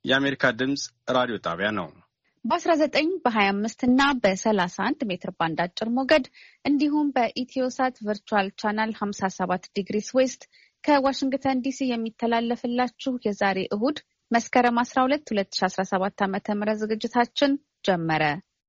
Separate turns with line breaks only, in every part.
የአሜሪካ ድምጽ ራዲዮ ጣቢያ ነው።
በ19 በ25 እና በ31 ሜትር ባንድ አጭር ሞገድ እንዲሁም በኢትዮሳት ቨርቹዋል ቻናል 57 ዲግሪስ ዌስት ከዋሽንግተን ዲሲ የሚተላለፍላችሁ የዛሬ እሁድ መስከረም 12 2017 ዓ.ም ዝግጅታችን ጀመረ።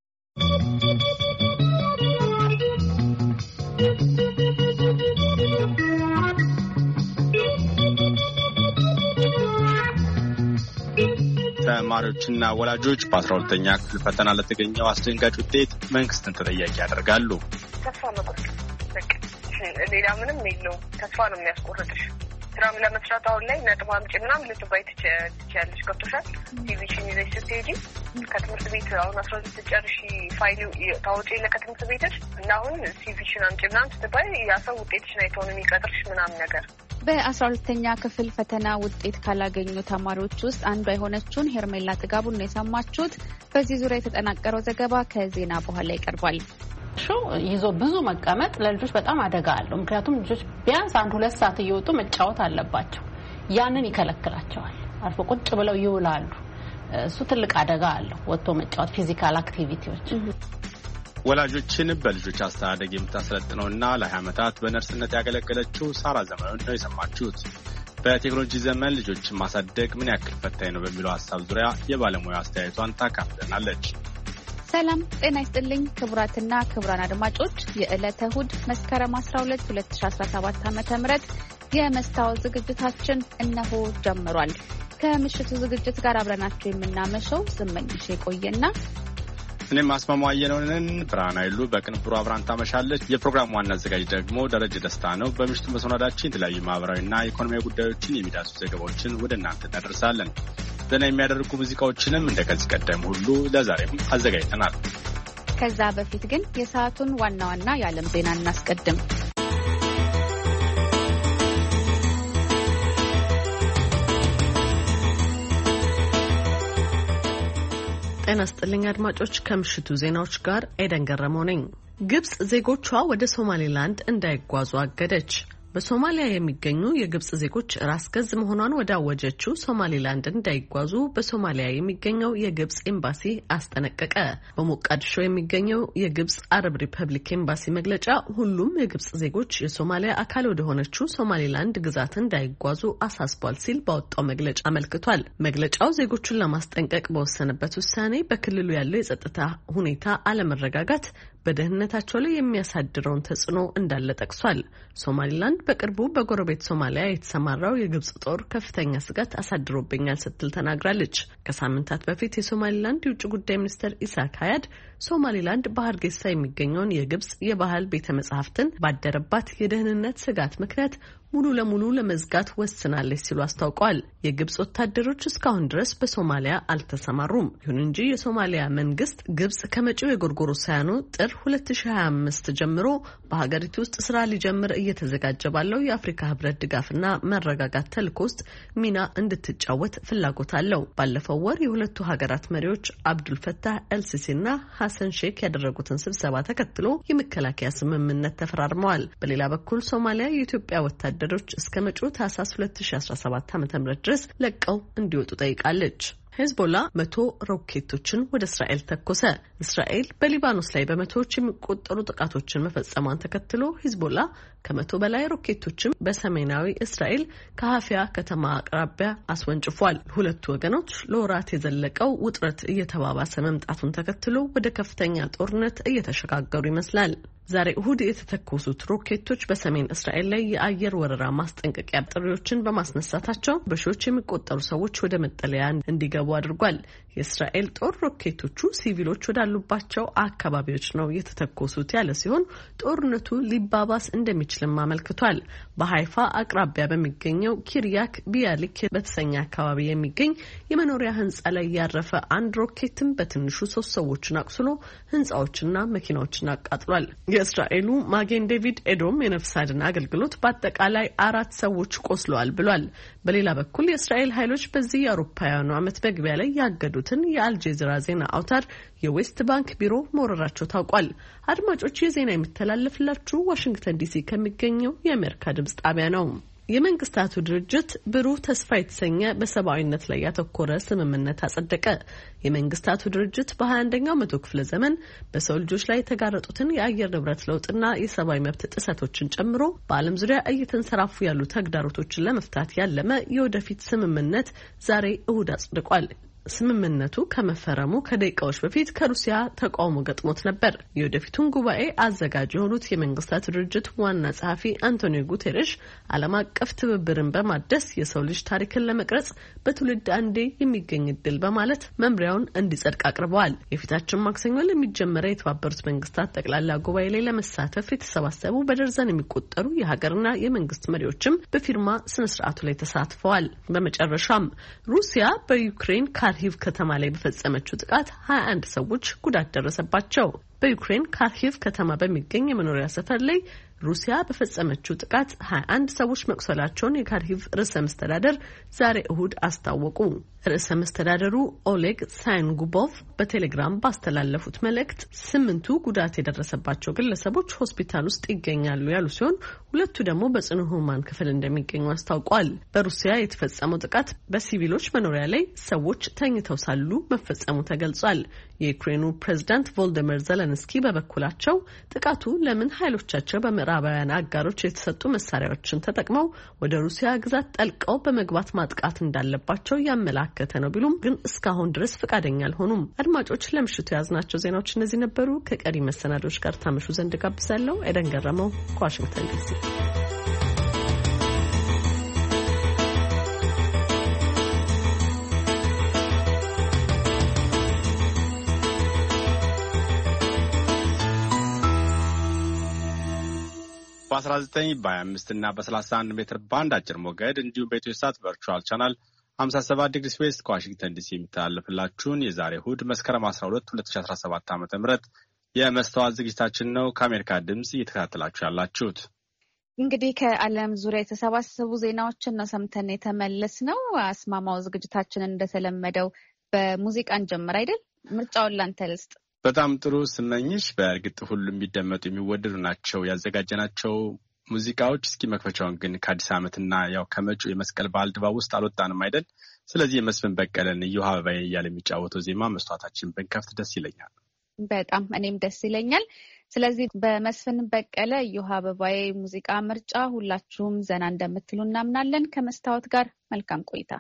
ተማሪዎችና ወላጆች በ12ኛ ክፍል ፈተና ለተገኘው አስደንጋጭ ውጤት መንግስትን ተጠያቂ ያደርጋሉ።
ተስፋ መቁረጥ ሌላ ምንም የለውም። ተስፋ ነው የሚያስቆርጥሽ። ስራም ለመስራት አሁን ላይ ነጥብ አምጪ ምናምን ልትባይ ትችያለሽ። ገብቶሻል? ቲቪሽን ይዘሽ ስትሄጂ ከትምህርት ቤት አሁን 12 ጨርሺ ፋይል ታወጪ ከትምህርት ቤትሽ እና አሁን ቲቪሽን አምጪ ምናምን ስትባይ ያ ሰው ውጤትሽን አይቶ ነው የሚቀጥርሽ ምናምን ነገር።
በ12ኛ ክፍል ፈተና ውጤት ካላገኙ ተማሪዎች ውስጥ አንዷ የሆነችውን ሄርሜላ ጥጋቡን ነው የሰማችሁት። በዚህ ዙሪያ የተጠናቀረው ዘገባ ከዜና በኋላ ይቀርባል።
ይዞ ብዙ መቀመጥ ለልጆች በጣም አደጋ አለው። ምክንያቱም ልጆች ቢያንስ 1-2 ሰዓት እየወጡ መጫወት አለባቸው። ያንን ይከለክላቸዋል። አርፎ ቁጭ ብለው ይውላሉ። እሱ ትልቅ አደጋ አለው። ወጥቶ መጫወት፣ ፊዚካል አክቲቪቲዎች።
ወላጆችን በልጆች አስተዳደግ የምታሰለጥነውና ለ20 ዓመታት በነርስነት ያገለገለችው ሳራ ዘመኑን ነው የሰማችሁት። በቴክኖሎጂ ዘመን ልጆችን ማሳደግ ምን ያክል ፈታኝ ነው በሚለው ሀሳብ ዙሪያ የባለሙያ አስተያየቷን ታካፍለናለች።
ሰላም ጤና ይስጥልኝ ክቡራትና ክቡራን አድማጮች፣ የዕለተ እሁድ መስከረም 12 2017 ዓ.ም የመስታወት ዝግጅታችን እነሆ ጀምሯል። ከምሽቱ ዝግጅት ጋር አብረናችሁ የምናመሸው ስመኝሽ የቆየና
እኔም አስማማየነውን ብርሃን አይሉ በቅንብሩ አብራን ታመሻለች። የፕሮግራሙ ዋና አዘጋጅ ደግሞ ደረጀ ደስታ ነው። በምሽቱ መሰናዳችን የተለያዩ ማህበራዊና ኢኮኖሚያዊ ጉዳዮችን የሚዳሱ ዘገባዎችን ወደ እናንተ እናደርሳለን። ዘና የሚያደርጉ ሙዚቃዎችንም እንደከዚህ ቀደም ሁሉ ለዛሬም አዘጋጅተናል።
ከዛ በፊት ግን የሰዓቱን ዋና ዋና የዓለም ዜና እናስቀድም።
ጤና ይስጥልኝ አድማጮች፣ ከምሽቱ ዜናዎች ጋር ኤደን ገረመው ነኝ። ግብጽ ዜጎቿ ወደ ሶማሌላንድ እንዳይጓዙ አገደች። በሶማሊያ የሚገኙ የግብጽ ዜጎች ራስ ገዝ መሆኗን ወዳወጀችው ሶማሌላንድ እንዳይጓዙ በሶማሊያ የሚገኘው የግብጽ ኤምባሲ አስጠነቀቀ። በሞቃዲሾ የሚገኘው የግብጽ አረብ ሪፐብሊክ ኤምባሲ መግለጫ ሁሉም የግብጽ ዜጎች የሶማሊያ አካል ወደ ሆነችው ሶማሌላንድ ግዛት እንዳይጓዙ አሳስቧል ሲል ባወጣው መግለጫ አመልክቷል። መግለጫው ዜጎቹን ለማስጠንቀቅ በወሰነበት ውሳኔ በክልሉ ያለው የጸጥታ ሁኔታ አለመረጋጋት በደህንነታቸው ላይ የሚያሳድረውን ተጽዕኖ እንዳለ ጠቅሷል። ሶማሊላንድ በቅርቡ በጎረቤት ሶማሊያ የተሰማራው የግብጽ ጦር ከፍተኛ ስጋት አሳድሮብኛል ስትል ተናግራለች። ከሳምንታት በፊት የሶማሊላንድ የውጭ ጉዳይ ሚኒስትር ኢሳክ ሀያድ ሶማሊላንድ በሀርጌሳ የሚገኘውን የግብጽ የባህል ቤተ መጻሕፍትን ባደረባት የደህንነት ስጋት ምክንያት ሙሉ ለሙሉ ለመዝጋት ወስናለች ሲሉ አስታውቀዋል። የግብጽ ወታደሮች እስካሁን ድረስ በሶማሊያ አልተሰማሩም። ይሁን እንጂ የሶማሊያ መንግስት ግብጽ ከመጪው የጎርጎሮሳውያኑ ጥር 2025 ጀምሮ በሀገሪቱ ውስጥ ስራ ሊጀምር እየተዘጋጀ ባለው የአፍሪካ ህብረት ድጋፍና መረጋጋት ተልዕኮ ውስጥ ሚና እንድትጫወት ፍላጎት አለው። ባለፈው ወር የሁለቱ ሀገራት መሪዎች አብዱልፈታህ ኤልሲሲና ሐሰን ሼክ ያደረጉትን ስብሰባ ተከትሎ የመከላከያ ስምምነት ተፈራርመዋል። በሌላ በኩል ሶማሊያ የኢትዮጵያ ወታደሮች እስከ መጪው ታህሳስ 2017 ዓ.ም ድረስ ለቀው እንዲወጡ ጠይቃለች። ሄዝቦላ 100 ሮኬቶችን ወደ እስራኤል ተኮሰ። እስራኤል በሊባኖስ ላይ በመቶዎች የሚቆጠሩ ጥቃቶችን መፈጸሟን ተከትሎ ሄዝቦላ ከ100 በላይ ሮኬቶችን በሰሜናዊ እስራኤል ከሀፊያ ከተማ አቅራቢያ አስወንጭፏል። ሁለቱ ወገኖች ለወራት የዘለቀው ውጥረት እየተባባሰ መምጣቱን ተከትሎ ወደ ከፍተኛ ጦርነት እየተሸጋገሩ ይመስላል። ዛሬ እሁድ የተተኮሱት ሮኬቶች በሰሜን እስራኤል ላይ የአየር ወረራ ማስጠንቀቂያ ጥሪዎችን በማስነሳታቸው በሺዎች የሚቆጠሩ ሰዎች ወደ መጠለያ እንዲገቡ አድርጓል። የእስራኤል ጦር ሮኬቶቹ ሲቪሎች ወዳሉባቸው አካባቢዎች ነው የተተኮሱት ያለ ሲሆን ጦርነቱ ሊባባስ እንደሚችልም አመልክቷል። በሃይፋ አቅራቢያ በሚገኘው ኪርያክ ቢያሊክ በተሰኘ አካባቢ የሚገኝ የመኖሪያ ህንጻ ላይ ያረፈ አንድ ሮኬትም በትንሹ 3 ሰዎችን አቁስሎ ህንጻዎችና መኪናዎችን አቃጥሏል። የእስራኤሉ ማጌን ዴቪድ ኤዶም የነፍስ አድን አገልግሎት በአጠቃላይ 4 ሰዎች ቆስለዋል ብሏል። በሌላ በኩል የእስራኤል ኃይሎች በዚህ የአውሮፓውያኑ ዓመት መግቢያ ላይ ያገዱትን የአልጀዚራ ዜና አውታር የዌስት ባንክ ቢሮ መወረራቸው ታውቋል። አድማጮች፣ የዜና የሚተላለፍላችሁ ዋሽንግተን ዲሲ ከሚገኘው የአሜሪካ ድምጽ ጣቢያ ነው። የመንግስታቱ ድርጅት ብሩህ ተስፋ የተሰኘ በሰብአዊነት ላይ ያተኮረ ስምምነት አጸደቀ። የመንግስታቱ ድርጅት በ21ኛው መቶ ክፍለ ዘመን በሰው ልጆች ላይ የተጋረጡትን የአየር ንብረት ለውጥና የሰብአዊ መብት ጥሰቶችን ጨምሮ በዓለም ዙሪያ እየተንሰራፉ ያሉ ተግዳሮቶችን ለመፍታት ያለመ የወደፊት ስምምነት ዛሬ እሁድ አጽድቋል። ስምምነቱ ከመፈረሙ ከደቂቃዎች በፊት ከሩሲያ ተቃውሞ ገጥሞት ነበር። የወደፊቱን ጉባኤ አዘጋጅ የሆኑት የመንግስታቱ ድርጅት ዋና ጸሐፊ አንቶኒዮ ጉቴሬሽ ዓለም አቀፍ ትብብርን በማደስ የሰው ልጅ ታሪክን ለመቅረጽ በትውልድ አንዴ የሚገኝ እድል በማለት መምሪያውን እንዲጸድቅ አቅርበዋል። የፊታችን ማክሰኞ ለሚጀመረው የተባበሩት መንግስታት ጠቅላላ ጉባኤ ላይ ለመሳተፍ የተሰባሰቡ በደርዘን የሚቆጠሩ የሀገርና የመንግስት መሪዎችም በፊርማ ስነስርዓቱ ላይ ተሳትፈዋል። በመጨረሻም ሩሲያ በዩክሬን ካርኪቭ ከተማ ላይ በፈጸመችው ጥቃት 21 ሰዎች ጉዳት ደረሰባቸው። በዩክሬን ካርኪቭ ከተማ በሚገኝ የመኖሪያ ሰፈር ላይ ሩሲያ በፈጸመችው ጥቃት 21 ሰዎች መቁሰላቸውን የካርኪቭ ርዕሰ መስተዳደር ዛሬ እሁድ አስታወቁ። ርዕሰ መስተዳደሩ ኦሌግ ሳይንጉቦቭ በቴሌግራም ባስተላለፉት መልእክት 8ቱ ጉዳት የደረሰባቸው ግለሰቦች ሆስፒታል ውስጥ ይገኛሉ ያሉ ሲሆን 2ቱ ደግሞ በጽኑ ህሙማን ክፍል እንደሚገኙ አስታውቋል። በሩሲያ የተፈጸመው ጥቃት በሲቪሎች መኖሪያ ላይ ሰዎች ተኝተው ሳሉ መፈጸሙ ተገልጿል። የዩክሬኑ ፕሬዝዳንት ቮልዲሚር ዘለንስኪ በበኩላቸው ጥቃቱ ለምን ኃይሎቻቸው በምዕራባውያን አጋሮች የተሰጡ መሳሪያዎችን ተጠቅመው ወደ ሩሲያ ግዛት ጠልቀው በመግባት ማጥቃት እንዳለባቸው ያመላከተ ነው ቢሉም ግን እስካሁን ድረስ ፈቃደኛ አልሆኑም። አድማጮች ለምሽቱ ያዝናቸው ዜናዎች እነዚህ ነበሩ። ከቀሪ መሰናዶች ጋር ታመሹ ዘንድ ጋብዛለሁ። ኤደን ገረመው ከዋሽንግተን ዲሲ።
በ19 በ25 እና በ31 ሜትር ባንድ አጭር ሞገድ እንዲሁም በኢትዮሳት ቨርቹዋል ቻናል 57 ዲግሪ ስዌስት ከዋሽንግተን ዲሲ የሚተላለፍላችሁን የዛሬ እሁድ መስከረም 12 2017 ዓ.ም የመስተዋት ዝግጅታችን ነው ከአሜሪካ ድምጽ እየተከታተላችሁ ያላችሁት።
እንግዲህ ከዓለም ዙሪያ የተሰባሰቡ ዜናዎችን ነው ሰምተን የተመለስ ነው። አስማማው ዝግጅታችንን እንደተለመደው በሙዚቃን ጀምር አይደል? ምርጫውን ላንተ ልስጥ።
በጣም ጥሩ ስመኝሽ። በእርግጥ ሁሉም የሚደመጡ የሚወደዱ ናቸው ያዘጋጀናቸው ሙዚቃዎች። እስኪ መክፈቻውን ግን ከአዲስ ዓመትና ያው ከመጪው የመስቀል በዓል ድባብ ውስጥ አልወጣንም አይደል? ስለዚህ የመስፍን በቀለን እዮሃ አበባዬ እያለ የሚጫወተው ዜማ መስተዋታችን ብንከፍት ደስ ይለኛል።
በጣም እኔም ደስ ይለኛል። ስለዚህ በመስፍን በቀለ እዮሃ አበባዬ ሙዚቃ ምርጫ ሁላችሁም ዘና እንደምትሉ እናምናለን። ከመስታወት ጋር መልካም ቆይታ።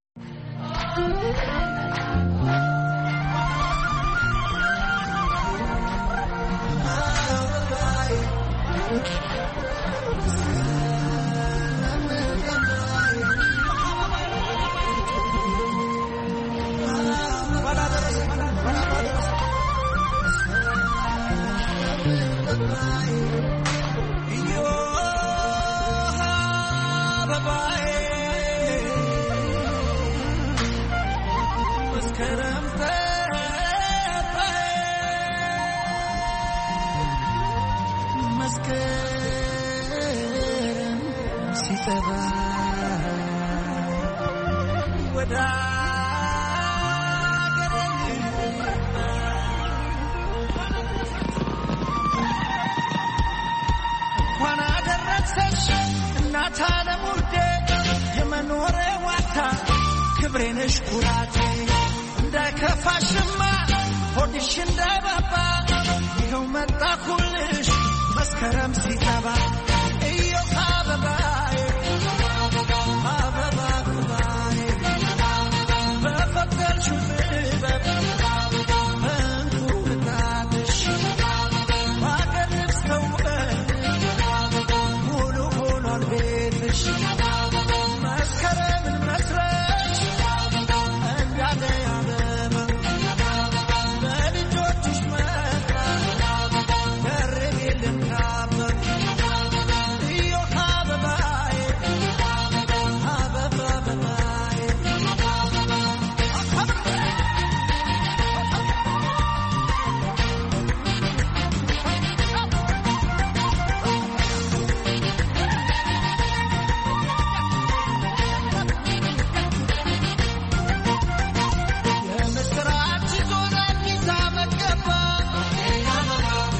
ክብሬነሽ ኩራቴ እንዳይከፋሽማ ሆድሽ እንዳይባባ ይኸው መጣኩልሽ መስከረም ሲገባ እዮሃ አበባዬ አበባ አበባዬ በፈቀድሽው ጥበብ በእንቱ ብታትሽ በአገር ልብስ ተውበን ሙሉ ሆኗል ቤትሽ መስከረምን መስረት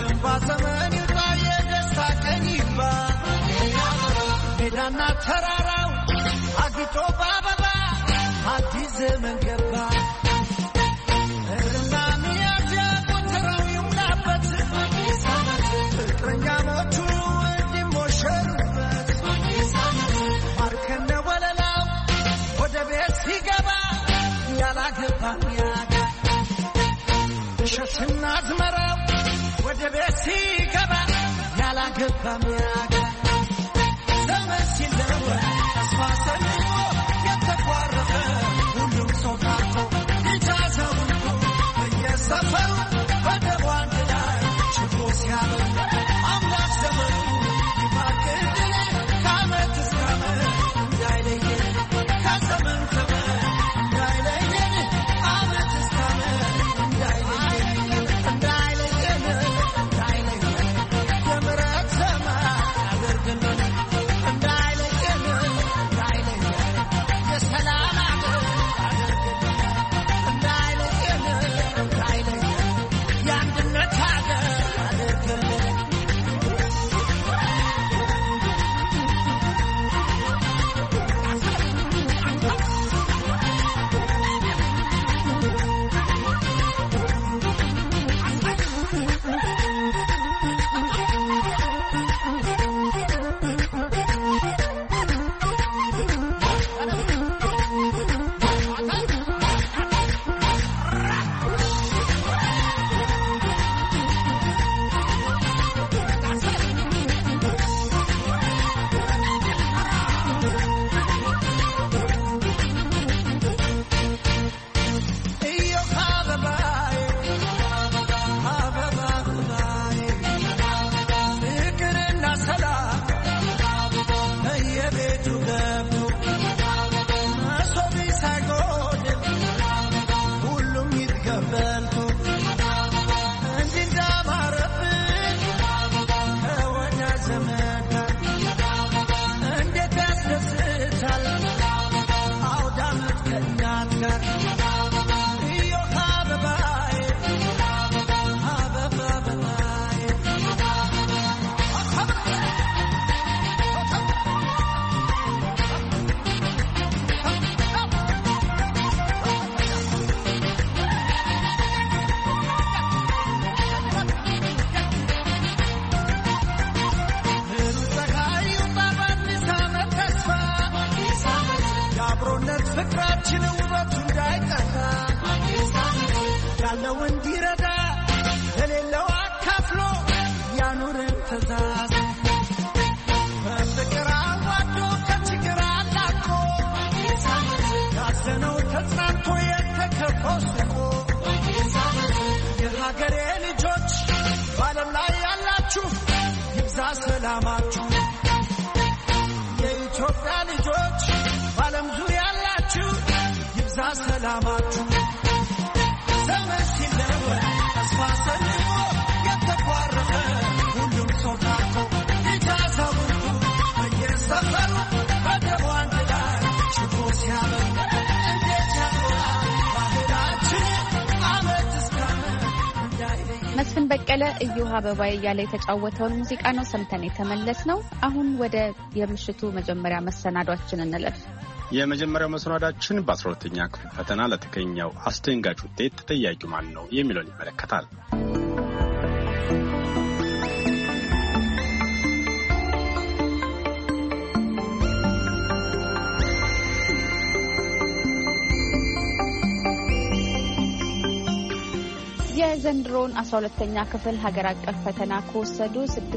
Terror አጊጦ በአበባ አዲስ ዘመን ገባ እርና ሚያዝያ ቆጠራው ይሙላበት ፍቅረኛሞቹ እንዲሞሸሩበት ማርከነ ወለላው ወደ ቤት ሲገባ ያላገባ ሚያጋ እሸትና አዝመራው ወደ ቤት ሲገባ ያላገባ ሚያጋ ዘመን ሲለወጥ ተስፋ ሰንቆ የተኳረፈ ሁሉም ሰው ታርቆ ይታዘቡ በየሰፈሩ በደቡ አንድ ላይ ችቦ ሲያበሩ አምላክ ዘመኑ ይባርክልን ከዓመት እስከ ዓመት እንዳይለየን ከዘመን ዘመን እንዳይለየን ዓመት እስከ ዓመት እንዳይለየን እንዳይለየን የምሕረት ዘመን ያደርግልን እንዳይለየን የሰላም አገር ያደርግልን እንዳይለየን የአንድነት አገር ያደርግልን ፍቅርና ሰላም በየቤቱ ገብቶ መሶብ ሳይጎድል ሁሉም ይትገበልቶ እንዲህ እንዳማረብን ከወዳጅ ዘመድ ጋር እንዴት ያስደስታል አውደ ዓመት ከእናት ጋር እዮሃ አበባዬ አበባ አበባዬ የአብሮነት ፍቅራችን ውበቱ እንዳይጠፋ ያለው እንዲረዳ ለሌለው አካፍሎ ያኑርን ትእዛዝ በፍቅር አዋዶ ከችግር አላቆ ያዘነው ተጽናንቶ የተከፋው ስቆ የሀገሬ ልጆች በዓለም ላይ ያላችሁ ይብዛ ሰላማችሁ የኢትዮጵያ ልጆች በዓለም ዙሪያ ያላችሁ ይብዛ ሰላማችሁ ዘመን ሲለወጥ ተስፋ ሰንቆ የተኳረፈ ሁሉም ሰው ታርቆ ይታዘቡ በየሰፈሩ በደቡ አንድ ላይ ችቦ ሲያበሩ እንዴት ያምራል ባህላችን ዓመት እስከ ዓመት እንዳይለየን።
መስፍን በቀለ እዮሃ አበባዬ እያለ የተጫወተውን ሙዚቃ ነው ሰምተን የተመለስነው። አሁን ወደ የምሽቱ መጀመሪያ መሰናዷችን እንለፍ።
የመጀመሪያው መሰናዷችን በ12ኛ ክፍል ፈተና ለተገኘው አስደንጋጭ ውጤት ተጠያቂው ማን ነው የሚለውን ይመለከታል።
የዘንድሮውን 12ኛ ክፍል ሀገር አቀፍ ፈተና ከወሰዱ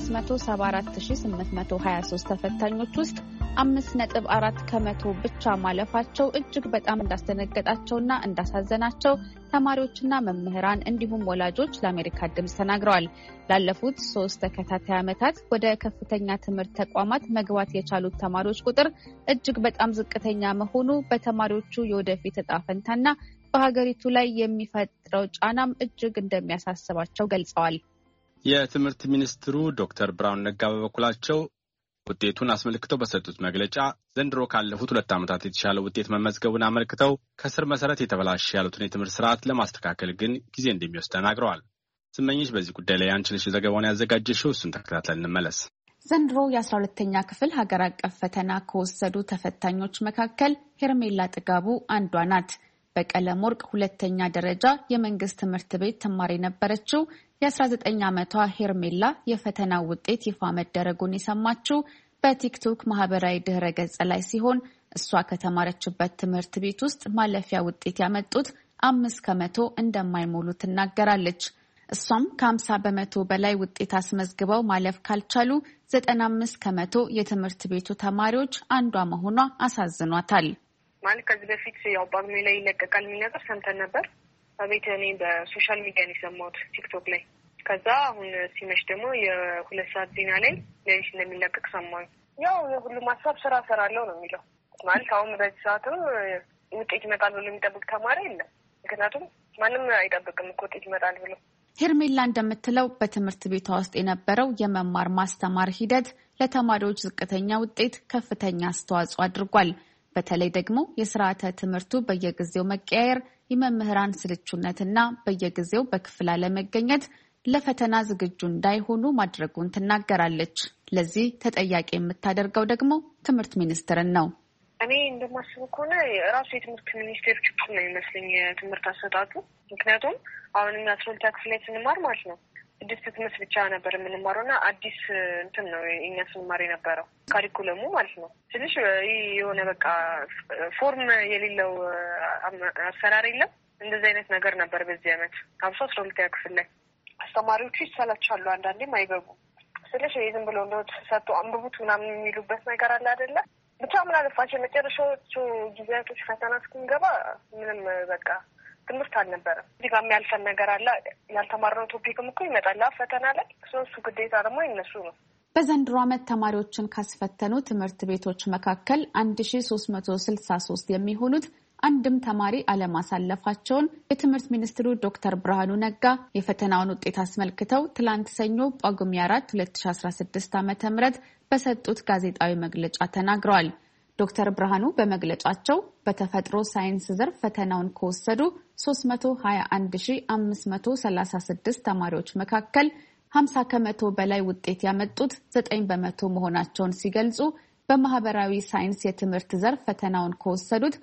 674823 ተፈታኞች ውስጥ 5.4 ከመቶ ብቻ ማለፋቸው እጅግ በጣም እንዳስደነገጣቸውና እንዳሳዘናቸው ተማሪዎችና መምህራን እንዲሁም ወላጆች ለአሜሪካ ድምፅ ተናግረዋል። ላለፉት 3 ተከታታይ ዓመታት ወደ ከፍተኛ ትምህርት ተቋማት መግባት የቻሉት ተማሪዎች ቁጥር እጅግ በጣም ዝቅተኛ መሆኑ በተማሪዎቹ የወደፊት ዕጣ ፈንታና በሀገሪቱ ላይ የሚፈጥረው ጫናም እጅግ እንደሚያሳስባቸው ገልጸዋል።
የትምህርት ሚኒስትሩ ዶክተር ብርሃኑ ነጋ በበኩላቸው ውጤቱን አስመልክተው በሰጡት መግለጫ ዘንድሮ ካለፉት 2 ዓመታት የተሻለ ውጤት መመዝገቡን አመልክተው ከስር መሰረት የተበላሸ ያሉትን የትምህርት ስርዓት ለማስተካከል ግን ጊዜ እንደሚወስድ ተናግረዋል። ስመኝሽ በዚህ ጉዳይ ላይ አንቺ ነሽ ዘገባውን ያዘጋጀሽው፣ እሱን ተከታትለን እንመለስ።
ዘንድሮ የ12ኛ ክፍል ሀገር አቀፍ ፈተና ከወሰዱ ተፈታኞች መካከል ሄርሜላ ጥጋቡ አንዷ ናት። በቀለም ወርቅ ሁለተኛ ደረጃ የመንግስት ትምህርት ቤት ተማሪ የነበረችው የ19 ዓመቷ ሄርሜላ የፈተናው ውጤት ይፋ መደረጉን የሰማችው በቲክቶክ ማህበራዊ ድህረ ገጽ ላይ ሲሆን እሷ ከተማረችበት ትምህርት ቤት ውስጥ ማለፊያ ውጤት ያመጡት 5% እንደማይሞሉ ትናገራለች። እሷም ከ50 በመቶ በላይ ውጤት አስመዝግበው ማለፍ ካልቻሉ 95% የትምህርት ቤቱ ተማሪዎች አንዷ መሆኗ አሳዝኗታል።
ማለት ከዚህ በፊት ያው ጳጉሜ ላይ ይለቀቃል የሚል ነገር ሰምተን ነበር። በቤት እኔ በሶሻል ሚዲያ ነው የሰማሁት ቲክቶክ ላይ። ከዛ አሁን ሲመሽ ደግሞ የ2 ሰዓት ዜና ላይ ሌሊት እንደሚለቀቅ ሰማሁኝ። ያው የሁሉም ሀሳብ ስራ እሰራለሁ ነው የሚለው። ማለት አሁን በዚህ ሰዓትም ውጤት ይመጣል ብሎ የሚጠብቅ ተማሪ የለም። ምክንያቱም ማንም አይጠብቅም እኮ ውጤት ይመጣል ብሎ።
ሄርሜላ እንደምትለው በትምህርት ቤቷ ውስጥ የነበረው የመማር ማስተማር ሂደት ለተማሪዎች ዝቅተኛ ውጤት ከፍተኛ አስተዋጽኦ አድርጓል። በተለይ ደግሞ የስርዓተ ትምህርቱ በየጊዜው መቀያየር፣ የመምህራን ስልቹነትና በየጊዜው በክፍል አለመገኘት ለፈተና ዝግጁ እንዳይሆኑ ማድረጉን ትናገራለች። ለዚህ ተጠያቂ የምታደርገው ደግሞ ትምህርት ሚኒስቴርን ነው።
እኔ እንደማስበው ከሆነ ራሱ የትምህርት ሚኒስቴር ችግር ነው ይመስለኝ የትምህርት አሰጣጡ። ምክንያቱም አሁን 12ኛ ክፍል ላይ ስንማር ማለት ነው 6 ትምህርት ብቻ ነበር የምንማረው እና አዲስ እንትን ነው እኛ ስንማር የነበረው ካሪኩለሙ ማለት ነው። ትንሽ ይህ የሆነ በቃ ፎርም የሌለው አሰራር የለም። እንደዚህ አይነት ነገር ነበር በዚህ ዓመት 12ኛ ክፍል ላይ። አስተማሪዎቹ ይሰላቻሉ፣ አንዳንዴም አይገቡም። ስለሽ ዝም ብሎ እንደው ሰጥቶ አንብቡት ምናምን የሚሉበት ነገር አለ አይደለ? ብቻ ምን አለፋቸው የመጨረሻዎቹ ጊዜያቶች ፈተና እስክንገባ ምንም በቃ ትምህርት አልነበረም። እዚህ ጋር የሚያልፈን ነገር አለ። ያልተማርነው ቶፒክም እኮ ይመጣል ፈተና ላይ። እሱ ግዴታ ደግሞ ይነሱ ነው።
በዘንድሮ ዓመት ተማሪዎችን ካስፈተኑ ትምህርት ቤቶች መካከል 1363 የሚሆኑት አንድም ተማሪ አለማሳለፋቸውን የትምህርት ሚኒስትሩ ዶክተር ብርሃኑ ነጋ የፈተናውን ውጤት አስመልክተው ትላንት ሰኞ ጳጉሜ 4 2016 ዓ.ም በሰጡት ጋዜጣዊ መግለጫ ተናግረዋል። ዶክተር ብርሃኑ በመግለጫቸው በተፈጥሮ ሳይንስ ዘርፍ ፈተናውን ከወሰዱ 321536 ተማሪዎች መካከል 50% በላይ ውጤት ያመጡት 9% መሆናቸውን ሲገልጹ በማህበራዊ ሳይንስ የትምህርት ዘርፍ ፈተናውን ከወሰዱት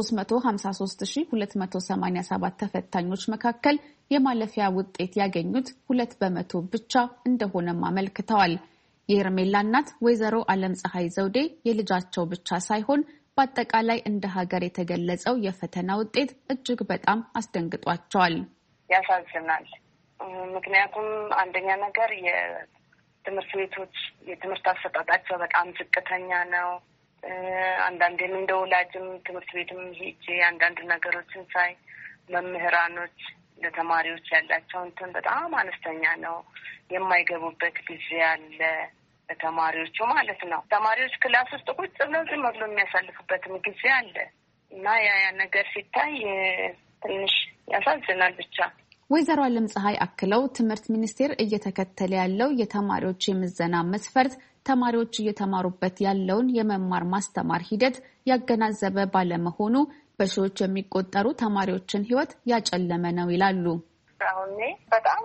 353287 ተፈታኞች መካከል የማለፊያ ውጤት ያገኙት 2% ብቻ እንደሆነም አመልክተዋል። የሄርሜላ እናት ወይዘሮ ዓለም ፀሐይ ዘውዴ የልጃቸው ብቻ ሳይሆን በአጠቃላይ እንደ ሀገር የተገለጸው የፈተና ውጤት እጅግ በጣም አስደንግጧቸዋል።
ያሳዝናል። ምክንያቱም አንደኛ ነገር የትምህርት ቤቶች የትምህርት አሰጣጣቸው በጣም ዝቅተኛ ነው። አንዳንዴም እንደ ወላጅም ትምህርት ቤትም ሄጄ አንዳንድ ነገሮችን ሳይ መምህራኖች ለተማሪዎች ያላቸው እንትን በጣም አነስተኛ ነው። የማይገቡበት ጊዜ አለ ለተማሪዎቹ ማለት ነው። ተማሪዎች ክላስ ውስጥ ቁጭ ብለው ዝም ብሎ የሚያሳልፉበትም ጊዜ አለ እና ያ ነገር ሲታይ ትንሽ ያሳዝናል ብቻ።
ወይዘሮ ዓለም ፀሐይ አክለው ትምህርት ሚኒስቴር እየተከተለ ያለው የተማሪዎች የምዘና መስፈርት ተማሪዎች እየተማሩበት ያለውን የመማር ማስተማር ሂደት ያገናዘበ ባለመሆኑ በሺዎች የሚቆጠሩ ተማሪዎችን ሕይወት ያጨለመ ነው ይላሉ።
አሁን በጣም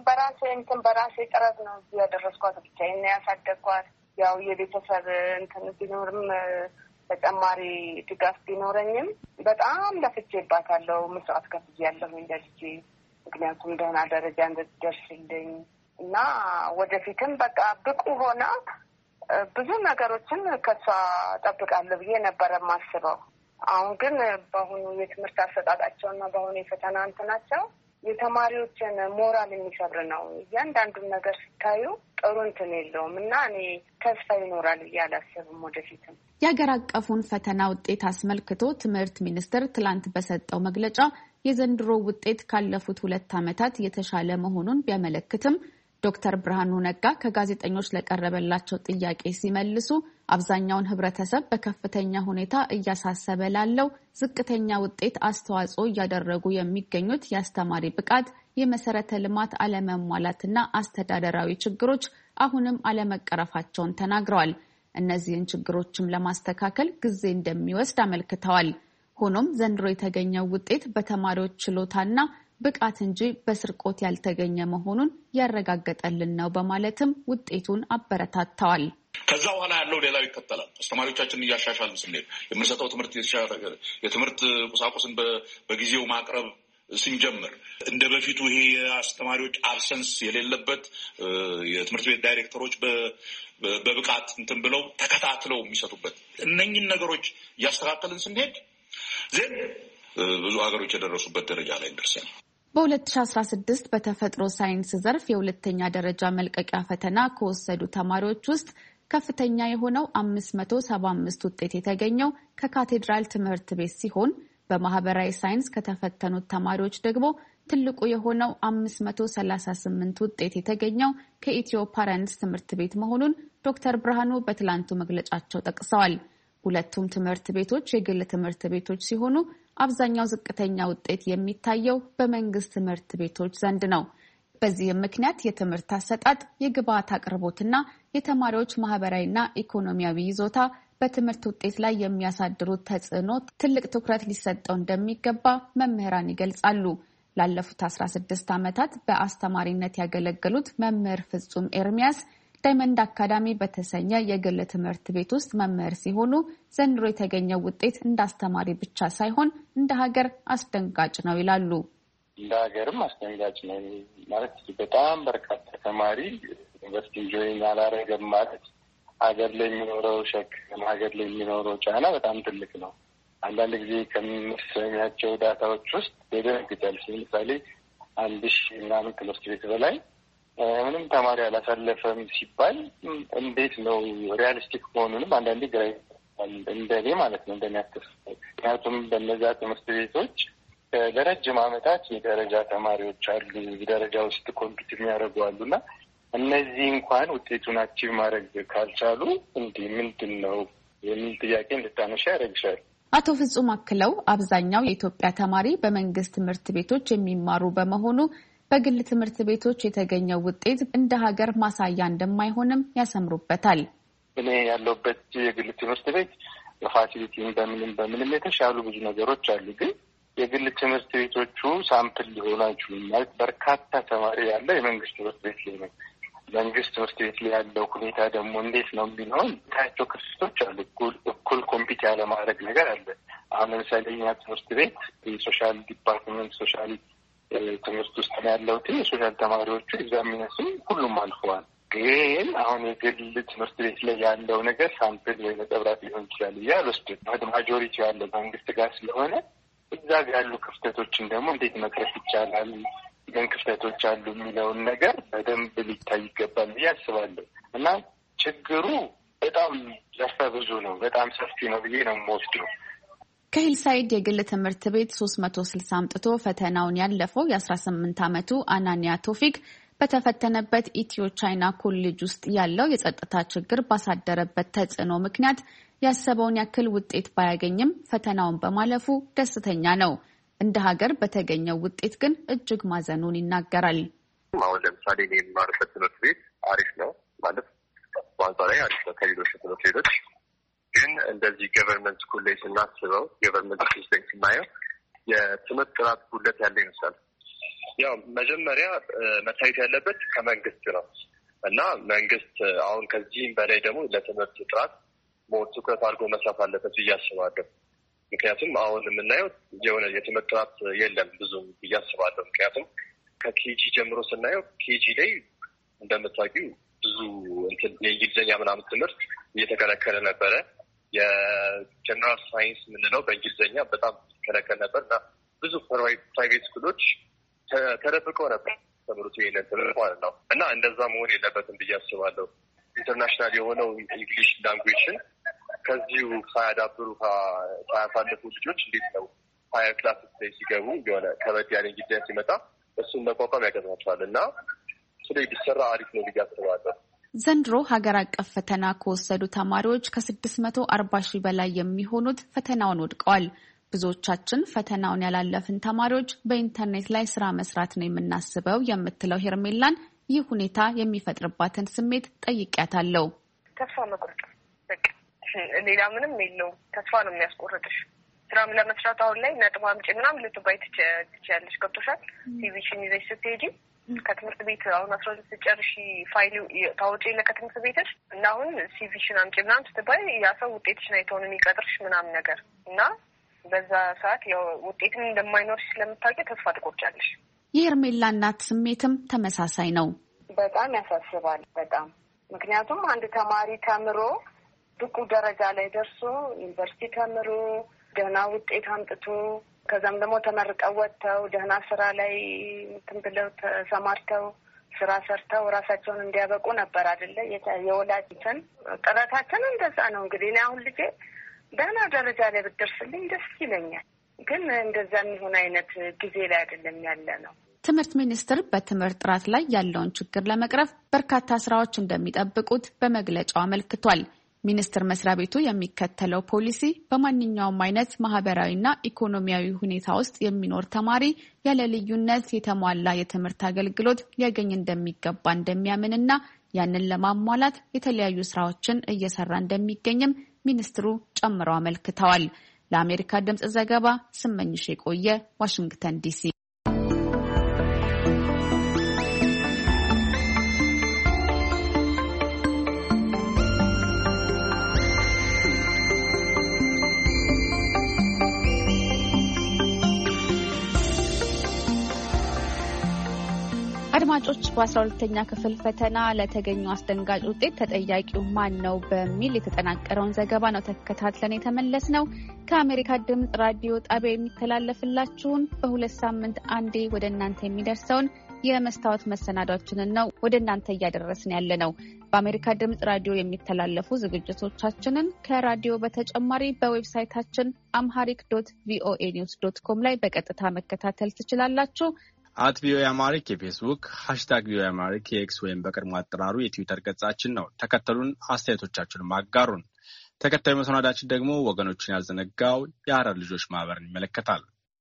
በራሴ ጥረት ነው እዚህ ያደረስኳት። ብቻዬን ያሳደግኳት። ያው የቤተሰብ ቢኖርም ተጨማሪ ድጋፍ ቢኖረኝም በጣም ለፍቼባታለሁ። መስዋዕት ከፍያለሁ ለልጄ። ምክንያቱም ደህና ደረጃ እንድትደርስልኝ እና ወደፊትም በቃ ብቁ ሆና ብዙ ነገሮችን ከሷ ጠብቃለሁ ብዬ ነበረ የማስበው። አሁን ግን በአሁኑ የትምህርት አሰጣጣቸውና በአሁኑ የፈተና እንትናቸው የተማሪዎችን ሞራል የሚሰብር ነው። እያንዳንዱን ነገር ሲታዩ ጥሩ እንትን የለውም እና እኔ ተስፋ ይኖራል ብዬ አላስብም ወደፊትም።
የሀገር አቀፉን ፈተና ውጤት አስመልክቶ ትምህርት ሚኒስቴር ትላንት በሰጠው መግለጫ የዘንድሮ ውጤት ካለፉት 2 ዓመታት የተሻለ መሆኑን ቢያመለክትም ዶክተር ብርሃኑ ነጋ ከጋዜጠኞች ለቀረበላቸው ጥያቄ ሲመልሱ አብዛኛውን ሕብረተሰብ በከፍተኛ ሁኔታ እያሳሰበ ላለው ዝቅተኛ ውጤት አስተዋጽኦ እያደረጉ የሚገኙት የአስተማሪ ብቃት፣ የመሰረተ ልማት አለመሟላትና አስተዳደራዊ ችግሮች አሁንም አለመቀረፋቸውን ተናግረዋል። እነዚህን ችግሮችም ለማስተካከል ጊዜ እንደሚወስድ አመልክተዋል። ሆኖም ዘንድሮ የተገኘው ውጤት በተማሪዎች ችሎታና ብቃት እንጂ በስርቆት ያልተገኘ መሆኑን ያረጋገጠልን ነው በማለትም ውጤቱን አበረታተዋል።
ከዛ በኋላ ያለው ሌላው ይከተላል። አስተማሪዎቻችንን እያሻሻልን ስንሄድ የምንሰጠው ትምህርት የትምህርት ቁሳቁስን በጊዜው ማቅረብ ስንጀምር እንደ በፊቱ ይሄ የአስተማሪዎች አብሰንስ የሌለበት የትምህርት ቤት ዳይሬክተሮች በብቃት እንትን ብለው ተከታትለው የሚሰጡበት እነኝን ነገሮች እያስተካከልን ስንሄድ ብዙ ሀገሮች የደረሱበት ደረጃ ላይ እንደርሰናል።
በ2016 በተፈጥሮ ሳይንስ ዘርፍ የሁለተኛ ደረጃ መልቀቂያ ፈተና ከወሰዱ ተማሪዎች ውስጥ ከፍተኛ የሆነው 575 ውጤት የተገኘው ከካቴድራል ትምህርት ቤት ሲሆን በማህበራዊ ሳይንስ ከተፈተኑት ተማሪዎች ደግሞ ትልቁ የሆነው 538 ውጤት የተገኘው ከኢትዮ ፓረንትስ ትምህርት ቤት መሆኑን ዶክተር ብርሃኑ በትላንቱ መግለጫቸው ጠቅሰዋል። ሁለቱም ትምህርት ቤቶች የግል ትምህርት ቤቶች ሲሆኑ አብዛኛው ዝቅተኛ ውጤት የሚታየው በመንግስት ትምህርት ቤቶች ዘንድ ነው። በዚህም ምክንያት የትምህርት አሰጣጥ፣ የግብዓት አቅርቦትና የተማሪዎች ማህበራዊና ኢኮኖሚያዊ ይዞታ በትምህርት ውጤት ላይ የሚያሳድሩት ተጽዕኖ ትልቅ ትኩረት ሊሰጠው እንደሚገባ መምህራን ይገልጻሉ። ላለፉት 16 ዓመታት በአስተማሪነት ያገለገሉት መምህር ፍጹም ኤርሚያስ ዳይመንድ አካዳሚ በተሰኘ የግል ትምህርት ቤት ውስጥ መምህር ሲሆኑ ዘንድሮ የተገኘው ውጤት እንደ አስተማሪ ብቻ ሳይሆን እንደ ሀገር አስደንጋጭ ነው ይላሉ።
እንደ ሀገርም አስደንጋጭ ነው ማለት በጣም በርካታ ተማሪ ዩኒቨርሲቲ ጆይን አላረገም ማለት ሀገር ላይ የሚኖረው ሸክም፣ ሀገር ላይ የሚኖረው ጫና በጣም ትልቅ ነው። አንዳንድ ጊዜ ከምሰሚያቸው ዳታዎች ውስጥ ይደነግጣል። ለምሳሌ 1000 ምናምን ትምህርት ቤት በላይ ምንም ተማሪ አላሳለፈም ሲባል እንዴት ነው ሪያሊስቲክ መሆኑንም አንዳንዴ ግራ እንደኔ ማለት ነው እንደሚያስብ። ምክንያቱም በነዛ ትምህርት ቤቶች ለረጅም ዓመታት የደረጃ ተማሪዎች አሉ፣ የደረጃ ውስጥ ኮምፒት የሚያደርጉ አሉና እነዚህ እንኳን ውጤቱን አቺቭ ማድረግ ካልቻሉ እንዲህ ምንድን ነው የሚል ጥያቄ እንድታነሻ ያደርግሻል።
አቶ ፍጹም አክለው አብዛኛው የኢትዮጵያ ተማሪ በመንግስት ትምህርት ቤቶች የሚማሩ በመሆኑ በግል ትምህርት ቤቶች የተገኘው ውጤት እንደ ሀገር ማሳያ እንደማይሆንም ያሰምሩበታል።
እኔ ያለሁበት የግል ትምህርት ቤት በፋሲሊቲም በምንም የተሻሉ ብዙ ነገሮች አሉ። ግን የግል ትምህርት ቤቶቹ ሳምፕል ሊሆኑ አይችሉም። ማለት በርካታ ተማሪ ያለ የመንግስት ትምህርት ቤት ላይ ነው። መንግስት ትምህርት ቤት ላይ ያለው ሁኔታ ደግሞ እንዴት ነው የሚለውን ታያቸው ክፍተቶች አሉ። እኩል ኮምፒት ያለ ማድረግ ነገር አለ። አሁን ለምሳሌ እኛ ትምህርት ቤት የሶሻል ዲፓርትመንት ሶሻል ትምህርት ውስጥ ነው ያለው። የሶሻል ተማሪዎቹ ኤግዛሚኔሽን ሁሉም አልፈዋል። ግን አሁን የግል ትምህርት ቤት ላይ ያለው ነገር ሳምፕል ወይ ነጠብራት ሊሆን ይችላል ብዬ አልወስድም። ማጆሪቲ ያለው መንግስት ጋር ስለሆነ እዛ ጋር ያሉ ክፍተቶችን ደግሞ እንዴት መቅረፍ ይቻላል፣ ምን ክፍተቶች አሉ የሚለውን ነገር በደንብ ሊታይ ይገባል ብዬ አስባለሁ። እና ችግሩ በጣም ዘርፈ ብዙ ነው፣ በጣም ሰፊ ነው ብዬ ነው የምወስደው።
ከሂልሳይድ የግል ትምህርት ቤት 360 አምጥቶ ፈተናውን ያለፈው የ18 ዓመቱ አናንያ ቶፊክ በተፈተነበት ኢትዮ ቻይና ኮሌጅ ውስጥ ያለው የጸጥታ ችግር ባሳደረበት ተጽዕኖ ምክንያት ያሰበውን ያክል ውጤት ባያገኝም ፈተናውን በማለፉ ደስተኛ ነው። እንደ ሀገር በተገኘው ውጤት ግን እጅግ ማዘኑን ይናገራል።
አሁን ለምሳሌ እኔ የምማርበት ትምህርት ቤት አሪፍ ነው ማለት በአንጻሩ ላይ አሪፍ ነው ከሌሎች ትምህርት ቤቶች። ግን እንደዚህ ገቨርንመንት ስኩል ላይ ስናስበው ገቨርንመንት ስኩል ላይ ስናየው የትምህርት ጥራት ጉድለት ያለ ይመስላል። ያው መጀመሪያ መታየት ያለበት ከመንግስት ነው እና መንግስት አሁን ከዚህም በላይ ደግሞ ለትምህርት ጥራት ሞር ትኩረት አድርጎ መስራት አለበት ብዬ አስባለሁ። ምክንያቱም አሁን የምናየው የሆነ የትምህርት ጥራት የለም ብዙም ብዬ አስባለሁ። ምክንያቱም ከኬጂ ጀምሮ ስናየው ኬጂ ላይ እንደምታውቂው ብዙ የእንግሊዝኛ ምናምን ትምህርት እየተከለከለ ነበረ። የጀነራል ሳይንስ የምንለው በእንግሊዝኛ በጣም ይከለከል ነበር እና ብዙ ፕራይቬት ስኩሎች ተደብቀው ነበር ተምሩት ይሄንን ትምህርት ማለት ነው። እና እንደዛ መሆን የለበትም ብዬ አስባለሁ። ኢንተርናሽናል የሆነው እንግሊሽ ላንጉዌጅን ከዚሁ ሳያዳብሩ ሳያሳልፉ ልጆች እንዴት ነው ሀየር ክላስ ላይ ሲገቡ የሆነ ከበድ ያለ እንግሊዝኛ ሲመጣ እሱን መቋቋም ያገዝናቸዋል እና ስለ ቢሰራ አሪፍ ነው ብዬ አስባለሁ።
ዘንድሮ ሀገር አቀፍ ፈተና ከወሰዱ ተማሪዎች ከ640 ሺህ በላይ የሚሆኑት ፈተናውን ወድቀዋል። ብዙዎቻችን ፈተናውን ያላለፍን ተማሪዎች በኢንተርኔት ላይ ስራ መስራት ነው የምናስበው የምትለው ሄርሜላን ይህ ሁኔታ የሚፈጥርባትን ስሜት ጠይቄያታለሁ።
ተስፋ መቁረጥ በቃ ሌላ ምንም የለውም። ተስፋ ነው የሚያስቆርጥሽ። ስራም ለመስራት አሁን ላይ ነጥብ አምጪ ምናምን ልትባይ ትችያለሽ። ገብቶሻል? ሲቪሽን ይዘሽ ስትሄጂ ከትምህርት ቤት አሁን 12 ጨርሺ ፋይል ታውጪ ለከትምህርት ቤትሽ እና አሁን ሲቪሽን አምጪ ምናምን ስትባይ ያ ሰው ውጤትሽን አይቶ ነው የሚቀጥርሽ ምናምን ነገር እና በዛ ሰዓት ያው ውጤትም እንደማይኖርሽ ስለምታውቂ ተስፋ ትቆርጫለሽ።
የሄርሜላ እናት ስሜትም ተመሳሳይ ነው።
በጣም ያሳስባል። በጣም ምክንያቱም አንድ ተማሪ ተምሮ ብቁ ደረጃ ላይ ደርሶ ዩኒቨርሲቲ ተምሮ ደህና ውጤት አምጥቶ ከዛም ደግሞ ተመርቀው ወጥተው ደህና ስራ ላይ እንትን ብለው ተሰማርተው ስራ ሰርተው ራሳቸውን እንዲያበቁ ነበር አይደለ የወላጅን ጥረታችን እንደዛ ነው። እንግዲህ እኔ አሁን ልጄ ደህና ደረጃ ላይ ብትደርስልኝ ደስ ይለኛል። ግን እንደዛ የሚሆን አይነት ጊዜ ላይ አይደለም ያለ ነው።
ትምህርት ሚኒስቴር በትምህርት ጥራት ላይ ያለውን ችግር ለመቅረፍ በርካታ ስራዎች እንደሚጠብቁት በመግለጫው አመልክቷል። ሚኒስቴር መስሪያ ቤቱ የሚከተለው ፖሊሲ በማንኛውም አይነት ማህበራዊና ኢኮኖሚያዊ ሁኔታ ውስጥ የሚኖር ተማሪ ያለ ልዩነት የተሟላ የትምህርት አገልግሎት ሊያገኝ እንደሚገባ እንደሚያምንና ያንን ለማሟላት የተለያዩ ስራዎችን እየሰራ እንደሚገኝም ሚኒስትሩ ጨምረው አመልክተዋል። ለአሜሪካ ድምጽ ዘገባ ስመኝሽ የቆየ ዋሽንግተን ዲሲ። አድማጮች በ12ኛ ክፍል ፈተና ለተገኙ አስደንጋጭ ውጤት ተጠያቂው ማን ነው በሚል የተጠናቀረውን ዘገባ ነው ተከታትለን የተመለስ ነው። ከአሜሪካ ድምጽ ራዲዮ ጣቢያ የሚተላለፍላችሁን በሁለት ሳምንት አንዴ ወደ እናንተ የሚደርሰውን የመስታወት መሰናዷችንን ነው ወደ እናንተ እያደረስን ያለ ነው። በአሜሪካ ድምጽ ራዲዮ የሚተላለፉ ዝግጅቶቻችንን ከራዲዮ በተጨማሪ በዌብሳይታችን amharic.voanews.com ላይ በቀጥታ መከታተል ትችላላችሁ።
@ቪኦኤ አማሪክ የፌስቡክ #ቪኦኤ አማሪክ የኤክስ ወይም በቀድሞ አጠራሩ የትዊተር ገጻችን ነው። ተከተሉን፣ አስተያየቶቻችሁን ማጋሩን። ተከታዩ መሰናዳችን ደግሞ ወገኖችን ያልዘነጋው የሀረር ልጆች ማህበርን ይመለከታል።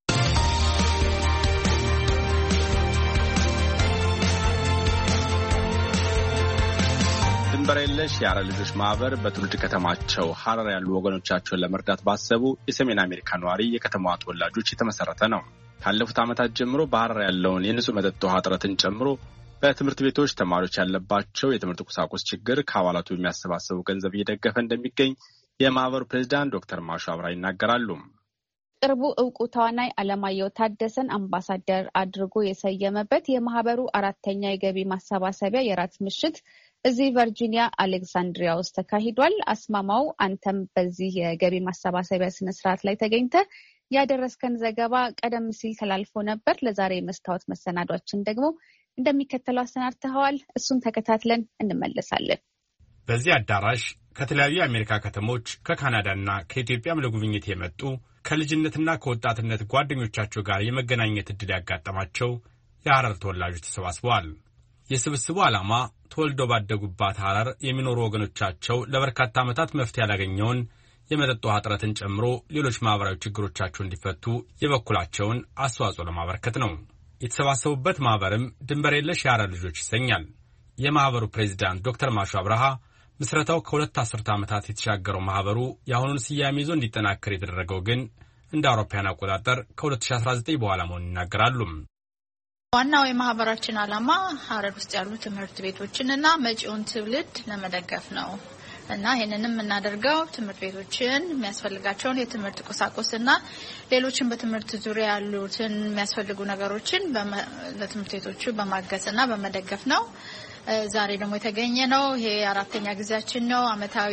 ድንበር የለሽ የሀረር ልጆች ማህበር በትውልድ ከተማቸው ሀረር ያሉ ወገኖቻቸውን ለመርዳት ባሰቡ የሰሜን አሜሪካ ነዋሪ የከተማዋ ተወላጆች የተመሰረተ ነው። ካለፉት ዓመታት ጀምሮ በሀረር ያለውን የንጹህ መጠጥ ውሃ እጥረትን ጨምሮ በትምህርት ቤቶች ተማሪዎች ያለባቸው የትምህርት ቁሳቁስ ችግር ከአባላቱ የሚያሰባሰቡ ገንዘብ እየደገፈ እንደሚገኝ የማህበሩ ፕሬዚዳንት ዶክተር ማሹ አብራ ይናገራሉ።
ቅርቡ እውቁ ተዋናይ አለማየሁ ታደሰን አምባሳደር አድርጎ የሰየመበት የማህበሩ 4ኛ የገቢ ማሰባሰቢያ የራት ምሽት እዚህ ቨርጂኒያ አሌክሳንድሪያ ውስጥ ተካሂዷል። አስማማው፣ አንተም በዚህ የገቢ ማሰባሰቢያ ስነስርዓት ላይ ተገኝተ ያደረስከን ዘገባ ቀደም ሲል ተላልፎ ነበር። ለዛሬ መስታወት መሰናዷችን ደግሞ እንደሚከተለው አሰናድተዋል። እሱን ተከታትለን እንመለሳለን።
በዚህ አዳራሽ ከተለያዩ የአሜሪካ ከተሞች ከካናዳና ከኢትዮጵያም ለጉብኝት የመጡ ከልጅነትና ከወጣትነት ጓደኞቻቸው ጋር የመገናኘት ዕድል ያጋጠማቸው የሀረር ተወላጆች ተሰባስበዋል። የስብስቡ ዓላማ ተወልደው ባደጉባት ሀረር የሚኖሩ ወገኖቻቸው ለበርካታ ዓመታት መፍትሄ ያላገኘውን የመጠጥ ውሃ እጥረትን ጨምሮ ሌሎች ማህበራዊ ችግሮቻቸው እንዲፈቱ የበኩላቸውን አስተዋጽኦ ለማበርከት ነው። የተሰባሰቡበት ማህበርም ድንበር የለሽ የሀረር ልጆች ይሰኛል። የማህበሩ ፕሬዚዳንት ዶክተር ማሹ አብርሃ ምስረታው ከ2 አስርተ ዓመታት የተሻገረው ማህበሩ የአሁኑን ስያሜ ይዞ እንዲጠናከር የተደረገው ግን እንደ አውሮፓውያን አቆጣጠር ከ2019 በኋላ መሆኑን ይናገራሉ።
ዋናው የማህበራችን ዓላማ ሀረር ውስጥ ያሉ ትምህርት ቤቶችንና መጪውን ትውልድ ለመደገፍ ነው እና ይሄንንም የምናደርገው ትምህርት ቤቶችን የሚያስፈልጋቸውን የትምህርት ቁሳቁስና ሌሎችን በትምህርት ዙሪያ ያሉትን የሚያስፈልጉ ነገሮችን ለትምህርት ቤቶቹ በማገዝና በመደገፍ ነው። ዛሬ ደግሞ የተገኘ ነው። ይሄ 4ኛ ጊዜያችን ነው። አመታዊ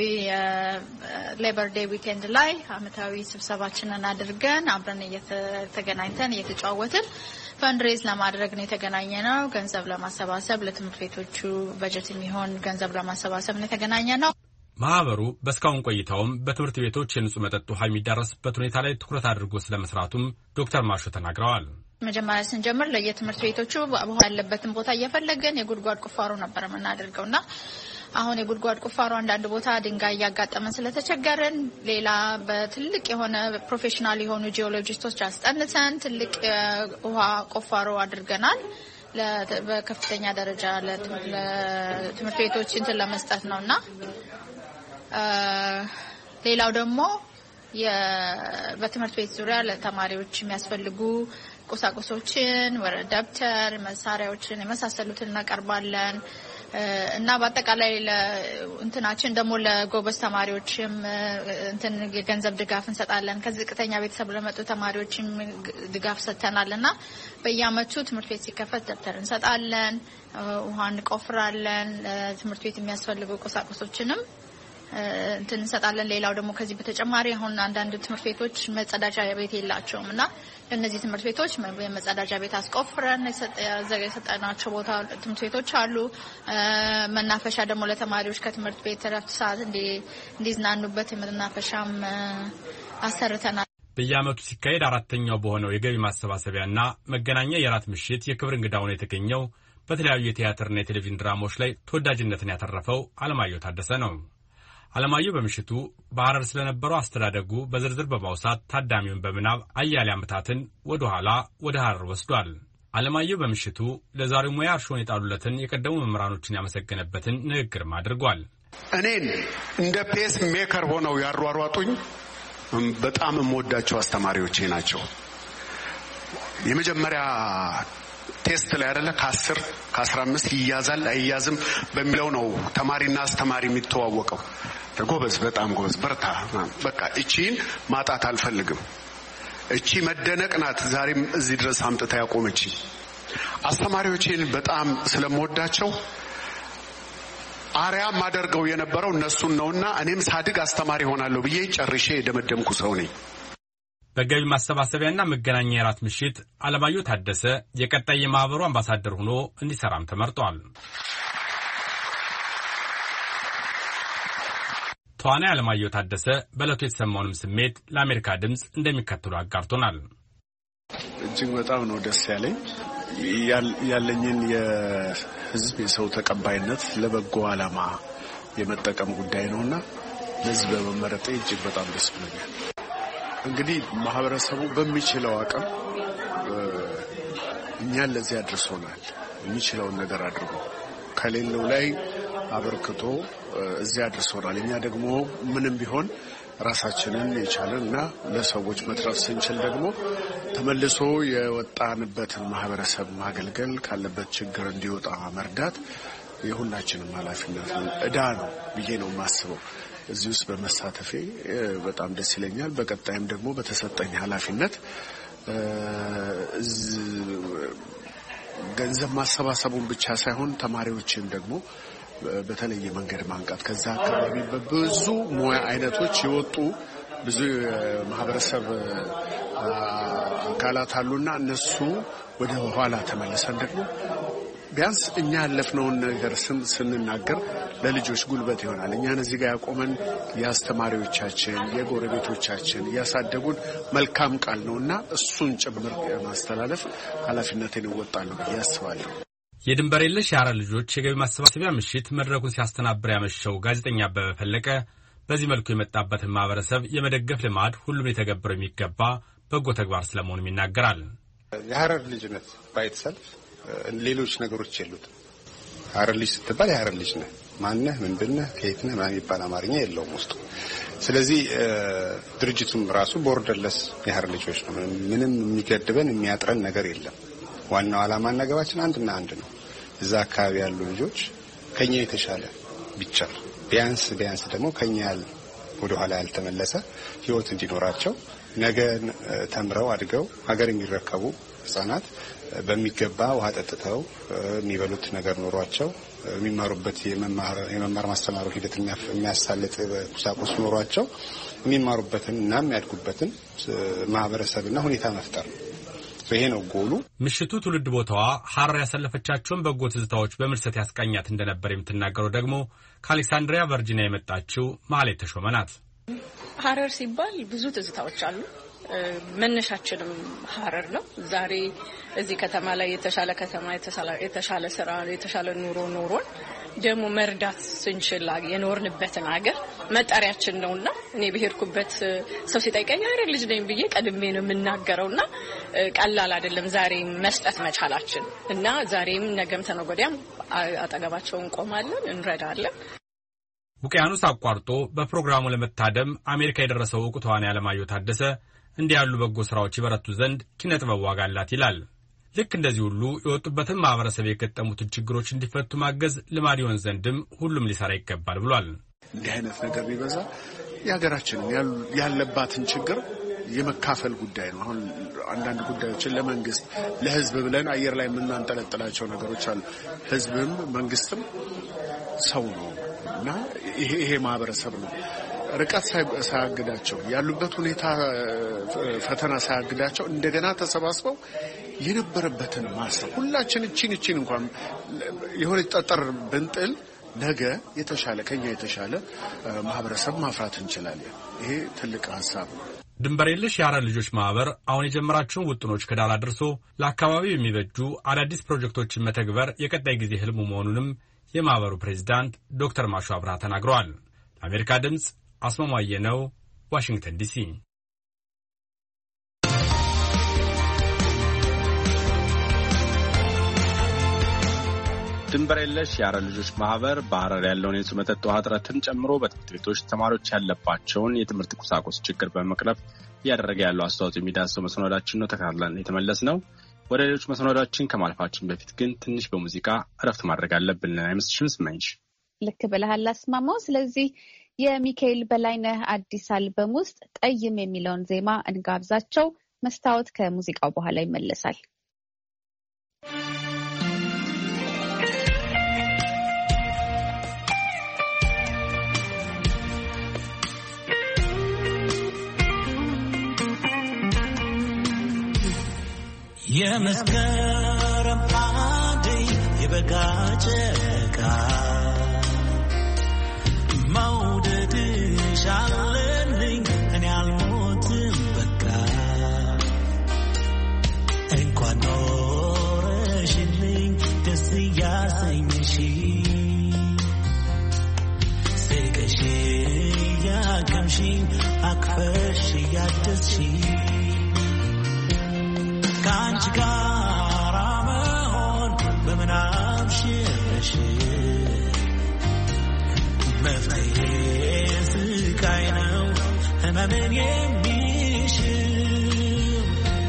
ሌበር ዴይ ዊኬንድ ላይ አመታዊ ስብሰባችንን አድርገን አብረን እየተገናኝተን እየተጫወትን ፈንድሬዝ ለማድረግ ነው የተገናኘ ነው። ገንዘብ ለማሰባሰብ ለትምህርት ቤቶቹ በጀት የሚሆን ገንዘብ ለማሰባሰብ ነው የተገናኘ ነው።
ማህበሩ በስካሁን ቆይታውም በትምህርት ቤቶች የንጹህ መጠጥ ውሃ የሚዳረስበት ሁኔታ ላይ ትኩረት አድርጎ ስለመስራቱም ዶክተር ማሹ ተናግረዋል።
መጀመሪያ ስንጀምር ለየትምህርት ቤቶቹ ውሃ ያለበትን ቦታ እየፈለግን የጉድጓድ ቁፋሮ ነበር የምናደርገውና አሁን የጉድጓድ ቁፋሮ አንዳንድ ቦታ ድንጋይ እያጋጠመን ስለተቸገርን ሌላ በትልቅ የሆነ ፕሮፌሽናል የሆኑ ጂኦሎጂስቶች አስጠንተን ትልቅ ውሃ ቁፋሮ አድርገናል። በከፍተኛ ደረጃ ለትምህርት ቤቶች እንትን ለመስጠት ነውና ሌላው ደግሞ በትምህርት ቤት ዙሪያ ለተማሪዎች የሚያስፈልጉ ቁሳቁሶችን፣ ደብተር፣ መሳሪያዎችን የመሳሰሉትን እናቀርባለን እና በአጠቃላይ ለእንትናችን ደግሞ ለጎበዝ ተማሪዎችም እንትን የገንዘብ ድጋፍ እንሰጣለን። ከዝቅተኛ ቤተሰብ ለመጡ ተማሪዎችም ድጋፍ ሰጥተናልና በየዓመቱ ትምህርት ቤት ሲከፈት ደብተር እንሰጣለን፣ ውሃ እንቆፍራለን፣ ትምህርት ቤት የሚያስፈልጉ ቁሳቁሶችንም እንትን እንሰጣለን። ሌላው ደግሞ ከዚህ በተጨማሪ አሁን አንዳንድ ትምህርት ቤቶች መጸዳጃ ቤት የላቸውም እና እነዚህ ትምህርት ቤቶች የመጸዳጃ ቤት አስቆፍረን የሰጠናቸው ቦታ ትምህርት ቤቶች አሉ። መናፈሻ ደግሞ ለተማሪዎች ከትምህርት ቤት እረፍት ሰዓት እንዲዝናኑበት የመናፈሻም አሰርተናል።
በየዓመቱ ሲካሄድ አራተኛው በሆነው የገቢ ማሰባሰቢያና መገናኛ የራት ምሽት የክብር እንግዳ ሆኖ የተገኘው በተለያዩ የቲያትርና የቴሌቪዥን ድራማዎች ላይ ተወዳጅነትን ያተረፈው አለማየሁ ታደሰ ነው። አለማየሁ በምሽቱ በሐረር ስለነበረው አስተዳደጉ በዝርዝር በማውሳት ታዳሚውን በምናብ አያሌ ዓመታትን ወደ ኋላ ወደ ሐረር ወስዷል። አለማየሁ በምሽቱ ለዛሬው ሙያ እርሾን የጣሉለትን የቀደሙ መምህራኖችን ያመሰገነበትን ንግግርም አድርጓል።
እኔን እንደ ፔስ ሜከር ሆነው ያሯሯጡኝ በጣም የምወዳቸው አስተማሪዎቼ ናቸው። የመጀመሪያ ቴስት ላይ አይደለ ከ10 ከ15 ይያዛል አይያዝም በሚለው ነው ተማሪና አስተማሪ የሚተዋወቀው። ጎበዝ፣ በጣም ጎበዝ፣ በርታ፣ በቃ እቺን ማጣት አልፈልግም። እቺ መደነቅ ናት ዛሬም እዚህ ድረስ አምጥታ ያቆመች። አስተማሪዎቼን በጣም ስለምወዳቸው አሪያ ማደርገው የነበረው እነሱን ነውና እኔም ሳድግ አስተማሪ ሆናለሁ ብዬ ጨርሼ የደመደምኩ ሰው ነኝ።
በገቢ ማሰባሰቢያና መገናኛ የራት ምሽት አለማየሁ ታደሰ የቀጣይ የማህበሩ አምባሳደር ሆኖ እንዲሰራም ተመርጧል። ተዋናይ አለማየሁ ታደሰ በዕለቱ የተሰማውንም ስሜት ለአሜሪካ ድምፅ እንደሚከተሉ አጋርቶናል።
እጅግ በጣም ነው ደስ ያለኝ። ያለኝን የህዝብ የሰው ተቀባይነት ለበጎ ዓላማ የመጠቀም ጉዳይ ነውና ለዚህ በመመረጤ እጅግ በጣም ደስ ብሎኛል። እንግዲህ ማህበረሰቡ በሚችለው አቅም እኛን ለዚህ አድርሶናል። የሚችለውን ነገር አድርጎ ከሌለው ላይ አበርክቶ እዚህ አድርሶናል። እኛ ደግሞ ምንም ቢሆን ራሳችንን የቻለና ለሰዎች መትረፍ ስንችል ደግሞ ተመልሶ የወጣንበትን ማህበረሰብ ማገልገል፣ ካለበት ችግር እንዲወጣ መርዳት የሁላችንም ኃላፊነት ነው፣ ዕዳ ነው ብዬ ነው የማስበው። እዚህ ውስጥ በመሳተፌ በጣም ደስ ይለኛል። በቀጣይም ደግሞ በተሰጠኝ ኃላፊነት ገንዘብ ማሰባሰቡን ብቻ ሳይሆን ተማሪዎችን ደግሞ በተለየ መንገድ ማንቃት፣ ከዛ አካባቢ በብዙ ሙያ አይነቶች የወጡ ብዙ ማህበረሰብ አካላት አሉና እነሱ ወደ ኋላ ተመልሰን ደግሞ ቢያንስ እኛ ያለፍነውን ነገር ስንናገር ለልጆች ጉልበት ይሆናል። እኛን እዚህ ጋር ያቆመን የአስተማሪዎቻችን የጎረቤቶቻችን ያሳደጉን መልካም ቃል ነውና እሱን ጭምር ማስተላለፍ ኃላፊነቴን እወጣለሁ ብዬ አስባለሁ።
የድንበር የለሽ የሐረር ልጆች የገቢ ማሰባሰቢያ ምሽት መድረኩን ሲያስተናብር ያመሸው ጋዜጠኛ አበበ ፈለቀ በዚህ መልኩ የመጣበትን ማህበረሰብ የመደገፍ ልማድ ሁሉም የተገበረው የሚገባ በጎ ተግባር ስለመሆኑም ይናገራል።
የሐረር ልጅነት ባይተሰልፍ ሌሎች ነገሮች የሉትም። ሐረር ልጅ ስትባል የሐረር ልጅ ነህ፣ ማነህ፣ ምንድነህ፣ ከየት ነህ ምናምን የሚባል አማርኛ የለውም ውስጡ። ስለዚህ ድርጅቱም ራሱ ቦርደርለስ የሐረር ልጆች ነው። ምንም የሚገድበን የሚያጥረን ነገር የለም። ዋናው ዓላማና ገባችን አንድና አንድ ነው። እዛ አካባቢ ያሉ ልጆች ከኛ የተሻለ ቢቻል ቢያንስ ደግሞ ከኛ ወደ ኋላ ያልተመለሰ ህይወት እንዲኖራቸው ነገ ተምረው አድገው ሀገር የሚረከቡ ህጻናት በሚገባ ውሃ ጠጥተው የሚበሉት ነገር ኖሯቸው የሚማሩበት የመማር ማስተማሩ ሂደት የሚያሳልጥ ቁሳቁስ ኖሯቸው የሚማሩበትን እና የሚያድጉበትን ማህበረሰብና ሁኔታ መፍጠር ነው። ይሄ ነው ጎሉ።
ምሽቱ ትውልድ ቦታዋ ሐረር ያሳለፈቻቸውን በጎ ትዝታዎች በምርሰት ያስቃኛት እንደነበር የምትናገረው ደግሞ ከአሌክሳንድሪያ ቨርጂኒያ የመጣችው ማህሌት ተሾመ ናት።
ሐረር ሲባል ብዙ ትዝታዎች አሉ። መነሻችንም ሐረር ነው። ዛሬ እዚህ ከተማ ላይ የተሻለ ከተማ፣ የተሻለ ስራ፣ የተሻለ ኑሮ ኖሮን ደግሞ መርዳት ስንችል የኖርንበትን ሀገር መጠሪያችን ነውና እኔ በሄድኩበት ሰው ሲጠይቀኝ ሐረር ልጅ ነኝ ብዬ ቀድሜ ነው የምናገረውና ቀላል አይደለም ዛሬ መስጠት መቻላችን እና ዛሬም ነገም ተነገ ወዲያም አጠገባቸው እንቆማለን፣ እንረዳለን።
ውቅያኖስ አቋርጦ በፕሮግራሙ ለመታደም አሜሪካ የደረሰው ዕውቁ ተዋናይ አለማየሁ ታደሰ እንዲህ ያሉ በጎ ሥራዎች ይበረቱ ዘንድ ኪነ ጥበብ ዋጋ አላት ይላል። ልክ እንደዚህ ሁሉ የወጡበትን ማህበረሰብ የገጠሙትን ችግሮች እንዲፈቱ ማገዝ ልማድ ይሆን ዘንድም ሁሉም ሊሰራ ይገባል ብሏል።
እንዲህ አይነት ነገር ቢበዛ የሀገራችንን ያለባትን ችግር የመካፈል ጉዳይ ነው። አሁን አንዳንድ ጉዳዮችን ለመንግስት ለህዝብ ብለን አየር ላይ የምናንጠለጥላቸው ነገሮች አሉ። ህዝብም መንግስትም ሰው ነው እና ይሄ ማህበረሰብ ነው። ርቀት ሳያግዳቸው ያሉበት ሁኔታ ፈተና ሳያግዳቸው እንደገና ተሰባስበው የነበረበትን ማሰብ ሁላችን እቺን እንኳን የሆነ ጠጠር ብንጥል ነገ የተሻለ ከኛ የተሻለ ማህበረሰብ ማፍራት እንችላለን። ይሄ ትልቅ ሀሳብ ነው።
ድንበር የለሽ የሐረር ልጆች ማህበር አሁን የጀመራቸውን ውጥኖች ከዳር አድርሶ ለአካባቢው የሚበጁ አዳዲስ ፕሮጀክቶችን መተግበር የቀጣይ ጊዜ ህልሙ መሆኑንም የማህበሩ ፕሬዝዳንት ዶክተር ማሹ አብርሃ ተናግረዋል። ለአሜሪካ ድምፅ አስማማየ ነው፣ ዋሽንግተን ዲሲ።
ድንበር የለሽ የሐረር ልጆች ማህበር በሐረር ያለውን የንጹህ መጠጥ ውሃ እጥረትን ጨምሮ በትምህርት ቤቶች ተማሪዎች ያለባቸውን የትምህርት ቁሳቁስ ችግር በመቅረፍ እያደረገ ያለው አስተዋጽኦ የሚዳስሰው መሰናዷችን ነው። ተከታትለን የተመለስነው። ወደ ሌሎች መሰናዷችን ከማለፋችን በፊት ግን ትንሽ በሙዚቃ እረፍት ማድረግ አለብን። አይመስልሽም ስመኝሽ?
ልክ ብለሃል አስማማው። ስለዚህ የሚካኤል በላይነህ አዲስ አልበም ውስጥ ጠይም የሚለውን ዜማ እንጋብዛቸው። መስታወት ከሙዚቃው በኋላ ይመለሳል።
የመስከረም አደይ የበጋ ጨረቃ መውደድሽ አለልኝ እኔ አልሞትም በቃ እንኳን ኖረሽልኝ ደስ እያሰኝሽ ስቀሽ እያቀምሽኝ አቅፈሽ እያደስሽ ከአንቺ ጋር መሆን በምናብ ሽረሽ መፍትሄ ስቃይ ነው ህመምን የሚሽር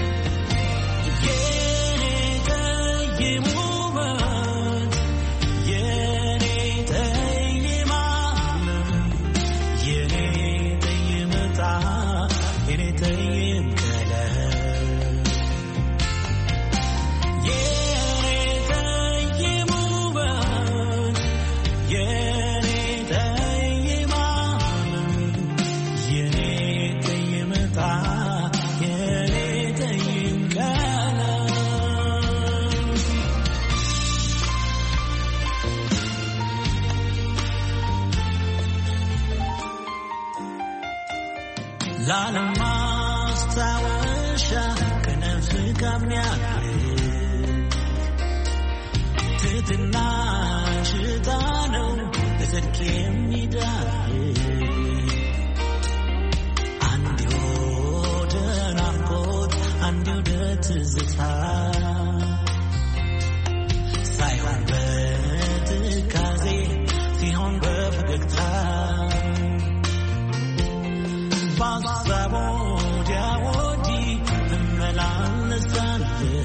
የኔ ጠይም ውበት የኔ ጠይም ዓለም የኔ ጠይም ዕጣ የኔ ጠይም ላለማስታወሻ ከነፍስ ከሚያክል ትህትናሽ ዕጣ ነው በጽድቅ የሚዳር አንድ ወደ ናፍቆት አንድ ወደ ትዝታ ሳይሆን በትካዜ ሲሆን በፈገግታ በሀሳብ ወዲያ ወዲህ እመላለሳለሁ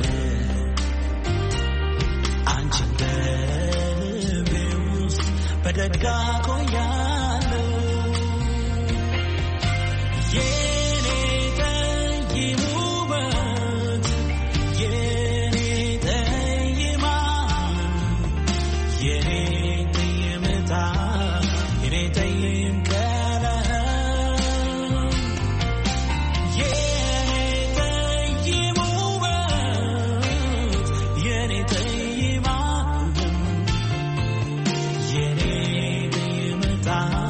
አንቺን በልቤ ውስጥ በደጋ ቆያለሁ የኔ ጠይም ውበት የኔ ጠይም ዓለም የኔ ጠይም ዕጣ የኔ ጠይም time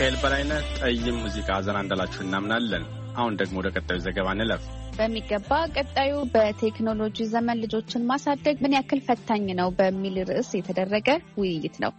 ሚካኤል በላይነህ ጠይም ሙዚቃ ዘና እንዳላችሁ እናምናለን። አሁን ደግሞ ወደ ቀጣዩ ዘገባ እንለፍ።
በሚገባ ቀጣዩ በቴክኖሎጂ ዘመን ልጆችን ማሳደግ ምን ያክል ፈታኝ ነው በሚል ርዕስ የተደረገ ውይይት ነው።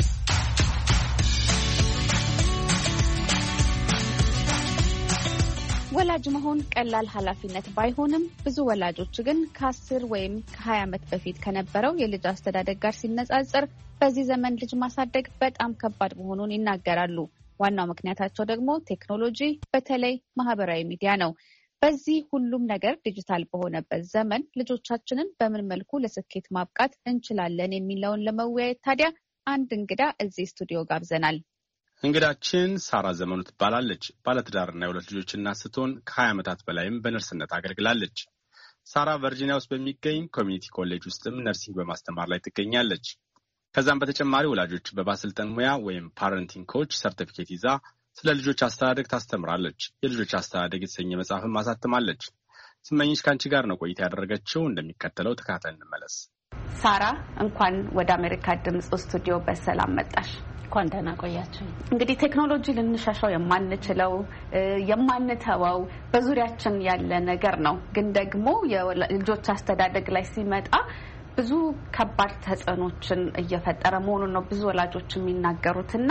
ወላጅ መሆን ቀላል ኃላፊነት ባይሆንም ብዙ ወላጆች ግን ከ10 ወይም ከ20 ዓመት በፊት ከነበረው የልጅ አስተዳደግ ጋር ሲነጻጸር በዚህ ዘመን ልጅ ማሳደግ በጣም ከባድ መሆኑን ይናገራሉ። ዋናው ምክንያታቸው ደግሞ ቴክኖሎጂ፣ በተለይ ማህበራዊ ሚዲያ ነው። በዚህ ሁሉም ነገር ዲጂታል በሆነበት ዘመን ልጆቻችንን በምን መልኩ ለስኬት ማብቃት እንችላለን የሚለውን ለመወያየት ታዲያ አንድ እንግዳ እዚህ ስቱዲዮ ጋብዘናል።
እንግዳችን ሳራ ዘመኑ ትባላለች። ባለትዳርና የሁለት ልጆች እናት ስትሆን ከ20 ዓመታት በላይም በነርስነት አገልግላለች። ሳራ ቨርጂኒያ ውስጥ በሚገኝ ኮሚኒቲ ኮሌጅ ውስጥም ነርሲንግ በማስተማር ላይ ትገኛለች። ከዛም በተጨማሪ ወላጆች በማሰልጠን ሙያ ወይም ፓረንቲንግ ኮች ሰርቲፊኬት ይዛ ስለ ልጆች አስተዳደግ ታስተምራለች። የልጆች አስተዳደግ የተሰኘ መጽሐፍም አሳትማለች። ስመኝሽ ከአንቺ ጋር ነው ቆይታ ያደረገችው። እንደሚከተለው ተከታትለን እንመለስ።
ሳራ እንኳን ወደ አሜሪካ ድምጽ ስቱዲዮ በሰላም መጣሽ።
እንኳን ደህና ቆያችሁ።
እንግዲህ ቴክኖሎጂ ልንሻሻው የማንችለው የማንተወው በዙሪያችን ያለ ነገር ነው። ግን ደግሞ የልጆች አስተዳደግ ላይ ሲመጣ ብዙ ከባድ ተጽዕኖችን እየፈጠረ መሆኑን ነው ብዙ ወላጆች የሚናገሩትና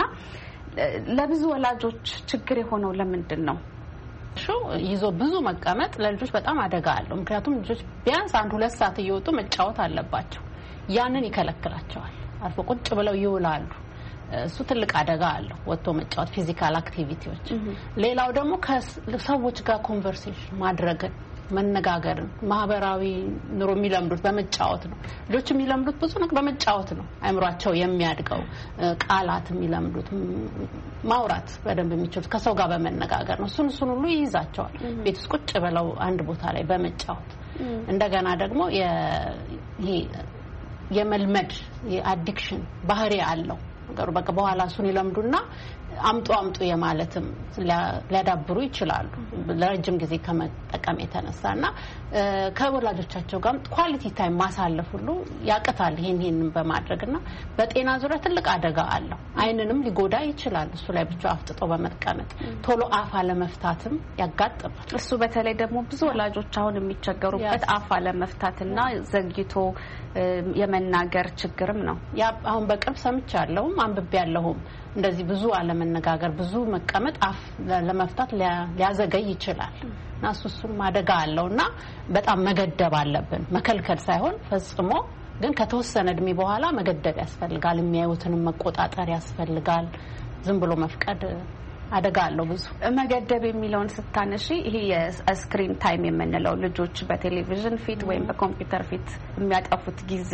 ለብዙ ወላጆች ችግር የሆነው ለምንድን ነው?
ይዞ ብዙ መቀመጥ ለልጆች በጣም አደጋ አለው። ምክንያቱም ልጆች ቢያንስ 1-2 ሰዓት እየወጡ መጫወት አለባቸው። ያንን ይከለክላቸዋል። አርፎ ቁጭ ብለው ይውላሉ። እሱ ትልቅ አደጋ አለው። ወጥቶ መጫወት፣ ፊዚካል አክቲቪቲዎች። ሌላው ደግሞ ከሰዎች ጋር ኮንቨርሴሽን ማድረግን፣ መነጋገርን፣ ማህበራዊ ኑሮ የሚለምዱት በመጫወት ነው። ልጆች የሚለምዱት ብዙ ነገር በመጫወት ነው። አእምሯቸው የሚያድገው ቃላት የሚለምዱት ማውራት በደንብ የሚችሉት ከሰው ጋር በመነጋገር ነው። እሱን ሁሉ ይይዛቸዋል ቤት ውስጥ ቁጭ ብለው አንድ ቦታ ላይ በመጫወት። እንደገና ደግሞ ይሄ የመልመድ የአዲክሽን ባህሪ አለው ነገሩ። በቃ በኋላ እሱን ይለምዱና አምጡ የማለትም ሊያዳብሩ ይችላሉ ለረጅም ጊዜ ከመጠቀም የተነሳና ከወላጆቻቸው ጋር ኳሊቲ ታይም ማሳለፍ ሁሉ ያቀታል። ይሄንን በማድረግና በጤና ዙሪያ ትልቅ አደጋ አለው። አይንንም ሊጎዳ ይችላል። እሱ ላይ ብቻ አፍጥጦ በመቀመጥ ቶሎ አፍ አለመፍታትም ያጋጥማል።
እሱ በተለይ ደግሞ ብዙ ወላጆች አሁን የሚቸገሩበት አፍ አለመፍታትና ዘግይቶ የመናገር ችግርም ነው።
ያ አሁን በቅርብ ሰምቻለሁም አንብቤያለሁም። እንደዚህ ብዙ አለመነጋገር፣ ብዙ መቀመጥ አፍ ለመፍታት ሊያዘገይ ይችላል እና እሱን ማደጋ አለውና በጣም መገደብ አለብን። መከልከል ሳይሆን ፈጽሞ ግን ከተወሰነ እድሜ በኋላ መገደብ ያስፈልጋል። የሚያዩትንም መቆጣጠር ያስፈልጋል። ዝም ብሎ መፍቀድ አደጋ አለው። ብዙ መገደብ የሚለውን ስታነሺ ይሄ የስክሪን ታይም የምንለው ልጆች በቴሌቪዥን ፊት ወይም በኮምፒውተር ፊት የሚያጠፉት ጊዜ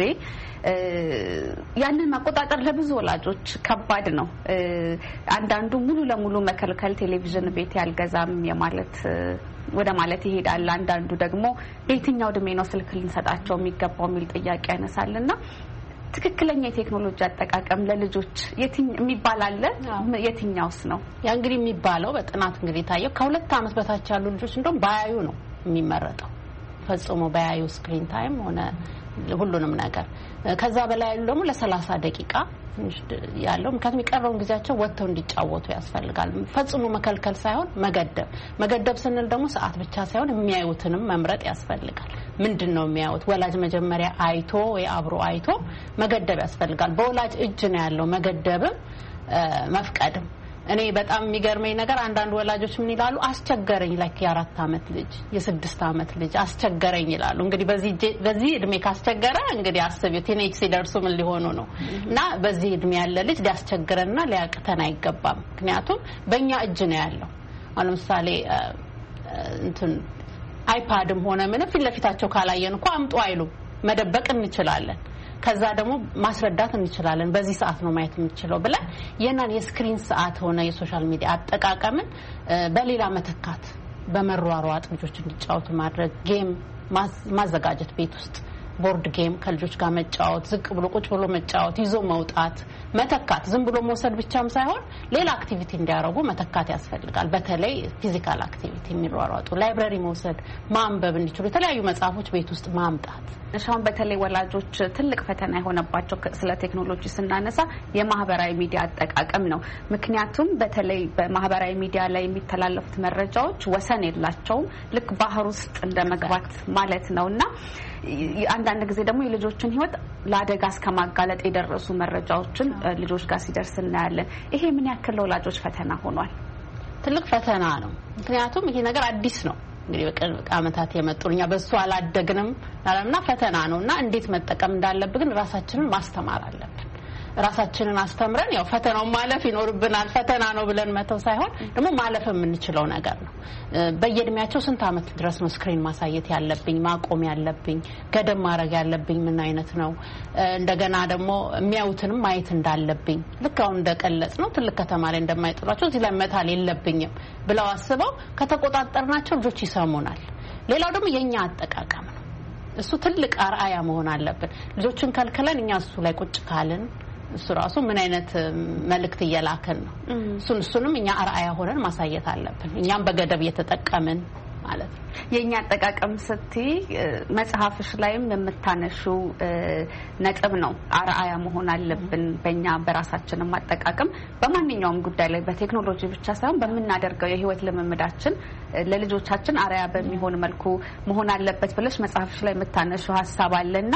ያንን መቆጣጠር ለብዙ ወላጆች ከባድ ነው። አንዳንዱ ሙሉ ለሙሉ መከልከል ቴሌቪዥን ቤት ያልገዛም የማለት ወደ ማለት ይሄዳል። አንዳንዱ ደግሞ በየትኛው እድሜ ነው ስልክ ልንሰጣቸው የሚገባው የሚል ጥያቄ ያነሳልና ትክክለኛ የቴክኖሎጂ አጠቃቀም ለልጆች የሚባል አለ? የትኛውስ ነው? ያ እንግዲህ የሚባለው በጥናት እንግዲህ ታየው ከ2 ዓመት በታች ያሉ ልጆች እንደውም ባያዩ ነው የሚመረጠው። ፈጽሞ ባያዩ ስክሪን ታይም ሆነ ሁሉንም ነገር። ከዛ በላይ ያሉ ደግሞ ለ30 ደቂቃ ያለው ምክንያቱም የቀረውን ጊዜያቸው ወጥተው እንዲጫወቱ ያስፈልጋል። ፈጽሞ መከልከል ሳይሆን መገደብ ስንል ደግሞ ሰዓት ብቻ ሳይሆን የሚያዩትንም መምረጥ ያስፈልጋል። ምንድነው የሚያዩት? ወላጅ መጀመሪያ አይቶ ወይ አብሮ አይቶ መገደብ ያስፈልጋል። በወላጅ እጅ ነው ያለው መገደብም መፍቀድም። እኔ በጣም የሚገርመኝ ነገር አንዳንድ ወላጆች ምን ይላሉ? አስቸገረኝ ላይክ የ4 ዓመት ልጅ የ6 ዓመት ልጅ አስቸገረኝ ይላሉ። እንግዲህ በዚህ እድሜ ካስቸገረ እንግዲህ አስቢው ቲኔጅ ሲደርሱ ምን ሊሆኑ ነው? እና በዚህ እድሜ ያለ ልጅ ሊያስቸግረንና ሊያቅተን አይገባም። ምክንያቱም በእኛ እጅ ነው ያለው። አሁን ለምሳሌ አይፓድም ሆነ ምን ፊት ለፊታቸው ካላየን እኮ አምጡ አይሉም። መደበቅ እንችላለን። ከዛ ደግሞ ማስረዳት እንችላለን። በዚህ ሰዓት ነው ማየት የምንችለው ብለን የናን የስክሪን ሰዓት ሆነ የሶሻል ሚዲያ አጠቃቀምን በሌላ መተካት፣ በመሯሯጥ ልጆች እንዲጫወቱ ማድረግ፣ ጌም ማዘጋጀት ቤት ውስጥ ቦርድ ጌም ከልጆች ጋር መጫወት፣ ዝቅ ብሎ ቁጭ ብሎ መጫወት፣ ይዞ መውጣት፣ መተካት ዝም ብሎ መውሰድ ብቻም ሳይሆን ሌላ አክቲቪቲ እንዲያደርጉ መተካት ያስፈልጋል። በተለይ ፊዚካል አክቲቪቲ የሚሯሯጡ ላይብረሪ መውሰድ፣ ማንበብ እንዲችሉ የተለያዩ መጽሐፎች ቤት ውስጥ ማምጣት።
እሻውን በተለይ ወላጆች ትልቅ ፈተና የሆነባቸው ስለ ቴክኖሎጂ ስናነሳ የማህበራዊ ሚዲያ አጠቃቀም ነው። ምክንያቱም በተለይ በማህበራዊ ሚዲያ ላይ የሚተላለፉት መረጃዎች ወሰን የላቸውም። ልክ ባህር ውስጥ እንደመግባት ማለት ነውና አንዳንድ ጊዜ ደግሞ የልጆችን ሕይወት ለአደጋ እስከማጋለጥ የደረሱ መረጃዎችን ልጆች ጋር ሲደርስ እናያለን። ይሄ ምን ያክል ለወላጆች ፈተና ሆኗል?
ትልቅ ፈተና ነው። ምክንያቱም ይሄ ነገር አዲስ ነው። እንግዲህ በቅርብ ዓመታት የመጡኛ በሱ አላደግንም እና ፈተና ነውና እንዴት መጠቀም እንዳለብን ግን ራሳችንን ማስተማር አለብን። ራሳችንን አስተምረን ያው ፈተናው ማለፍ ይኖርብናል። ፈተና ነው ብለን መተው ሳይሆን ደግሞ ማለፍ የምንችለው ነገር ነው። በየእድሜያቸው ስንት ዓመት ድረስ ነው ስክሪን ማሳየት ያለብኝ፣ ማቆም ያለብኝ፣ ገደብ ማድረግ ያለብኝ ምን አይነት ነው? እንደገና ደግሞ የሚያዩትንም ማየት እንዳለብኝ ልክ አሁን እንደቀለጽ ነው ትልቅ ከተማ ላይ እንደማይጥሏቸው እዚህ ላይ መታል የለብኝም ብለው አስበው ከተቆጣጠርናቸው ልጆች ይሰሙናል። ሌላው ደግሞ የኛ አጠቃቀም ነው። እሱ ትልቅ አርአያ መሆን አለብን። ልጆችን ከልከለን እኛ እሱ ላይ ቁጭ ካልን እሱ ራሱ ምን አይነት መልእክት እየላከን ነው? እሱንም እኛ አርአያ ሆነን ማሳየት አለብን። እኛም በገደብ እየተጠቀምን ማለት ነው።
የኛ አጠቃቀም ስትይ መጽሐፍሽ ላይም የምታነሹ ነጥብ ነው። አርአያ መሆን አለብን በእኛ በራሳችንም አጠቃቀም በማንኛውም ጉዳይ ላይ በቴክኖሎጂ ብቻ ሳይሆን በምናደርገው የህይወት ልምምዳችን ለልጆቻችን አርአያ በሚሆን መልኩ መሆን አለበት ብለሽ መጽሐፍሽ ላይ የምታነሹ ሀሳብ አለና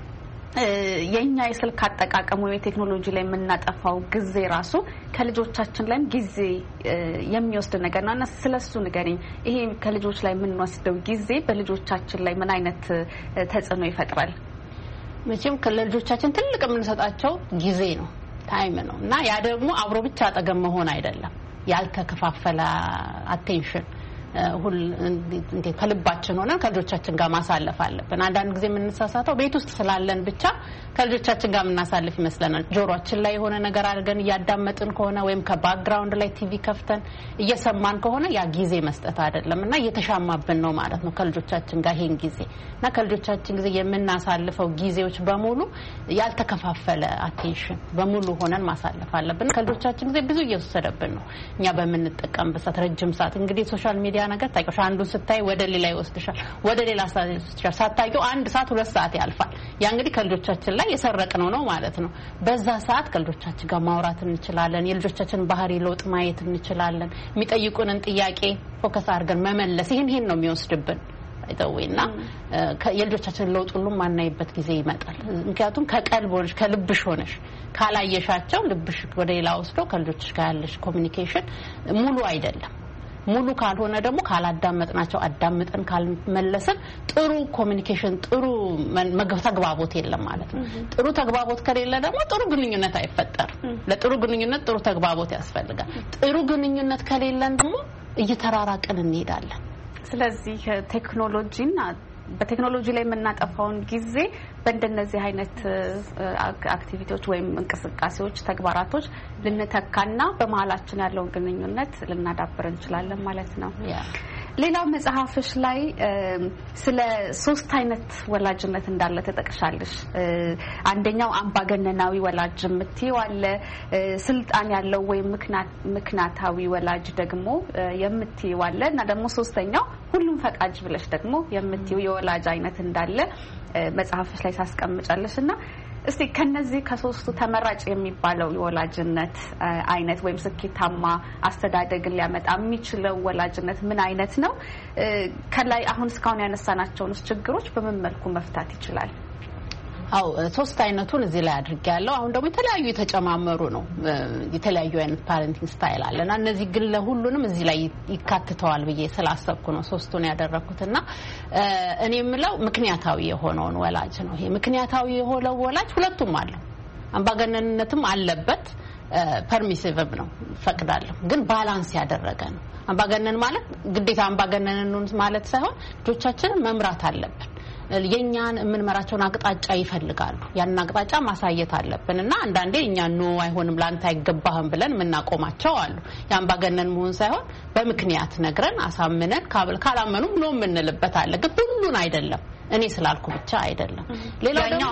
የኛ የስልክ አጠቃቀም ወይ ቴክኖሎጂ ላይ የምናጠፋው ጊዜ ራሱ ከልጆቻችን ላይም ጊዜ የሚወስድ ነገር ነውና ስለሱ ንገሪኝ። ይሄ ከልጆች ላይ የምንወስደው ጊዜ በልጆቻችን ላይ ምን አይነት ተጽዕኖ ይፈጥራል?
መቼም ከልጆቻችን ትልቅ የምንሰጣቸው ጊዜ ነው፣ ታይም ነው እና ያ ደግሞ አብሮ ብቻ አጠገብ መሆን አይደለም፣ ያልተከፋፈለ አቴንሽን እንዴ ከልባችን ሆነን ከልጆቻችን ጋር ማሳለፍ አለብን። አንዳንድ ጊዜ የምንሳሳተው ቤት ውስጥ ስላለን ብቻ ከልጆቻችን ጋር የምናሳልፍ ይመስለናል። ጆሮአችን ላይ የሆነ ነገር አድርገን እያዳመጥን ከሆነ ወይም ከባክግራውንድ ላይ ቲቪ ከፍተን እየሰማን ከሆነ ያ ጊዜ መስጠት አይደለምና እየተሻማብን ነው ማለት ነው ከልጆቻችን ጋር ይሄን ጊዜና ከልጆቻችን ጊዜ የምናሳልፈው ጊዜዎች በሙሉ ያልተከፋፈለ አቴንሽን በሙሉ ሆነን ማሳለፍ አለብን። ከልጆቻችን ጊዜ ብዙ እየወሰደብን ነው እኛ በምንጠቀምበት ሰዓት ረጅም ሰዓት እንግዲህ ሶሻል ሚዲያ ነገር ታይቆሽ አንዱን ስታይ ወደ ሌላ ይወስድሻል፣ ወደ ሌላ ሰዓት ይወስድሻል። ሳታውቂው 1 ሰዓት 2 ሰዓት ያልፋል። ያ እንግዲህ ከልጆቻችን ላይ የሰረቅነው ነው ማለት ነው። በዛ ሰዓት ከልጆቻችን ጋር ማውራት እንችላለን። የልጆቻችን ባህሪ ለውጥ ማየት እንችላለን። የሚጠይቁንን ጥያቄ ፎከስ አድርገን መመለስ ይሄን ነው የሚወስድብን አይተውይና የልጆቻችን ለውጥ ሁሉ ማናይበት ጊዜ ይመጣል። ምክንያቱም ከቀልብ ሆነሽ ከልብሽ ሆነሽ ካላየሻቸው ልብሽ ወደ ሌላ ወስዶ ከልጆችሽ ጋር ያለሽ ኮሚኒኬሽን ሙሉ አይደለም። ሙሉ ካልሆነ ደግሞ ካላዳመጥናቸው አዳምጠን ካልመለስን ጥሩ ኮሚኒኬሽን ጥሩ ተግባቦት የለም ማለት ነው። ጥሩ ተግባቦት ከሌለ ደግሞ ጥሩ ግንኙነት አይፈጠርም። ለጥሩ ግንኙነት ጥሩ ተግባቦት ያስፈልጋል። ጥሩ ግንኙነት ከሌለን ደግሞ እየተራራቅን እንሄዳለን።
ስለዚህ ቴክኖሎጂና በቴክኖሎጂ ላይ የምናጠፋውን ጊዜ በእንደነዚህ አይነት አክቲቪቲዎች ወይም እንቅስቃሴዎች ተግባራቶች ልንተካና በመሀላችን ያለውን ግንኙነት ልናዳብር እንችላለን ማለት ነው። ሌላው መጽሐፍሽ ላይ ስለ 3 አይነት ወላጅነት እንዳለ ተጠቅሻለሽ። አንደኛው አምባገነናዊ ወላጅ የምትይው አለ፣ ስልጣን ያለው ወይም ምክንያታዊ ወላጅ ደግሞ የምትይው አለ እና ደግሞ ሶስተኛው ሁሉም ፈቃጅ ብለሽ ደግሞ የምትይው የወላጅ አይነት እንዳለ መጽሐፍሽ ላይ ታስቀምጫለሽና እስቲ ከነዚህ ከሶስቱ ተመራጭ የሚባለው የወላጅነት አይነት ወይም ስኬታማ አስተዳደግን ሊያመጣ የሚችለው ወላጅነት ምን አይነት ነው? ከላይ አሁን እስካሁን ያነሳናቸውን ችግሮች በምን መልኩ መፍታት ይችላል?
አው 3 አይነቱን እዚህ ላይ አድርጌያለሁ። አሁን ደግሞ የተለያዩ የተጨማመሩ ነው። የተለያዩ አይነት ፓረንቲንግ ስታይል አለና እነዚህ ግን ለሁሉንም እዚህ ላይ ይካተታል ብዬ ስላሰብኩ ነው 3ቱን ያደረኩትና እኔ የምለው ምክንያታዊ የሆነውን ወላጅ ነው። ይሄ ምክንያታዊ የሆነው ወላጅ ሁለቱም አለው። አምባገነንነትም አለበት፣ ፐርሚሲቭም ነው፣ ፈቅዳለሁ፣ ግን ባላንስ ያደረገ ነው። አምባገነን ማለት ግዴታ አምባገነንን ማለት ሳይሆን ልጆቻችንን መምራት አለብን። የኛን ምንመራቸውን አቅጣጫ ይፈልጋሉ ያን አቅጣጫ ማሳየት አለብንና አንዳንዴ እኛ ነው አይሆንም ላንተ አይገባህም ብለን ምናቆማቸው አሉ ያምባገነን መሆን ሳይሆን በምክንያት ነግረን አሳምነን ካላመኑም ነው ምንልበት አለ ግን ሁሉን አይደለም እኔ ስላልኩ ብቻ አይደለም ሌላኛው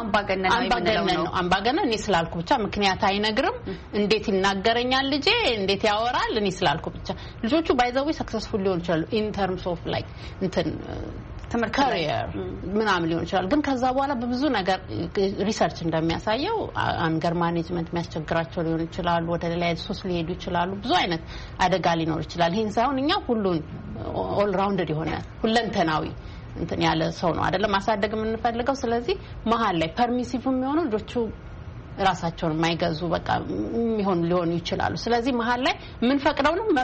አምባገነን እኔ ስላልኩ ብቻ ምክንያት አይነግርም እንዴት ይናገረኛል ልጄ እንዴት ያወራል እኔ ስላልኩ ብቻ ልጆቹ ባይዘው ሰክሰስፉል ሊሆን ይችላሉ in terms of like እንትን career ምናምን ሊሆን ይችላል ግን ከዛ በኋላ በብዙ ነገር ሪሰርች እንደሚያሳየው አንገር ማኔጅመንት የሚያስቸግራቸው ሊሆን ይችላል ወደ ሌላ ሱስ ሊሄዱ ይችላሉ ብዙ አይነት አደጋ ሊኖር ይችላል ይሄን ሳይሆን እኛ ሁሉን ኦል ራውንደድ የሆነ ሁለንተናዊ እንትን ያለ ሰው ነው አይደለም ማሳደግ የምንፈልገው ስለዚህ መሃል ላይ ፐርሚሲቭ የሚሆኑ ልጆቹ ራሳቸውን የማይገዙ በቃ የሚሆን ሊሆኑ ይችላሉ ስለዚህ መሃል ላይ ምን ፈቅደው ነው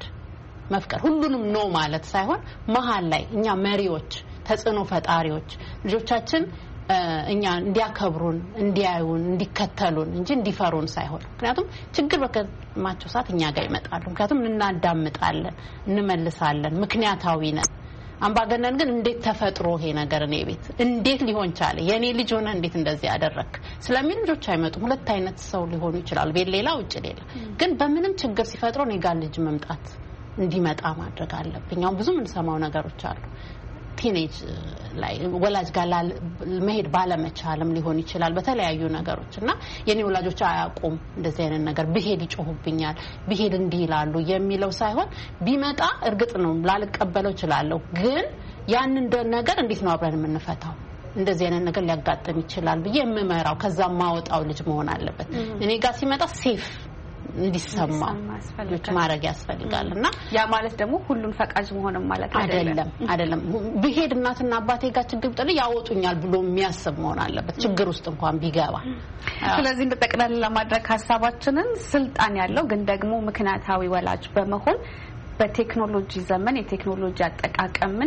መፍቀድ ሁሉንም ነው ማለት ሳይሆን መሃል ላይ እኛ መሪዎች ተጽዕኖ ፈጣሪዎች ልጆቻችን እኛ እንዲያከብሩን እንዲያዩን እንዲከተሉን እንጂ እንዲፈሩን ሳይሆን ምክንያቱም ችግር በከማቸው ሰዓት እኛ ጋር ይመጣሉ ምክንያቱም እናዳምጣለን እንመልሳለን ምክንያታዊ ነን አምባገነን ግን እንዴት ተፈጥሮ ይሄ ነገር ነው ቤት እንዴት ሊሆን ቻለ የኔ ልጅ ሆነ እንዴት እንደዚህ ያደረክ ስለምን ልጆች አይመጡም ሁለት አይነት ሰው ሊሆኑ ይችላል ቤት ሌላ ውጭ ሌላ ግን በምንም ችግር ሲፈጥሮ ነው ጋር ልጅ መምጣት እንዲመጣ ማድረግ አለብኝ አሁን ብዙ ምን ሰማው ነገሮች አሉ ቲኔጅ ላይ ወላጅ ጋር መሄድ ባለመቻልም ሊሆን ይችላል በተለያዩ ነገሮችና የኔ ወላጆች አያቁም እንደዚህ አይነት ነገር ብሄድ ይጮሁብኛል ብሄድ እንዲህ ይላሉ የሚለው ሳይሆን ቢመጣ እርግጥ ነው ላልቀበለው ይችላል ግን ያን ነገር እንዴት ነው አብረን የምንፈታው እንደዚህ አይነት ነገር ሊያጋጥም ይችላል ብዬ የምመራው ከዛ ማውጣው ልጅ መሆን አለበት እኔ ጋር ሲመጣ ሴፍ እንዲሰማ ልጅ ማድረግ ያስፈልጋልና ያ ማለት ደግሞ ሁሉን ፈቃጅ መሆን ማለት አይደለም ብሄድ እናትና አባቴ ጋር ችግር ጥል ያወጡኛል ብሎ የሚያስብ መሆን አለበት ችግር ውስጥ እንኳን ቢገባ
ስለዚህ እንደጠቅላላ ለማድረግ ሐሳባችንን ስልጣን ያለው ግን ደግሞ ምክንያታዊ ወላጅ በመሆን በቴክኖሎጂ ዘመን የቴክኖሎጂ አጠቃቀምን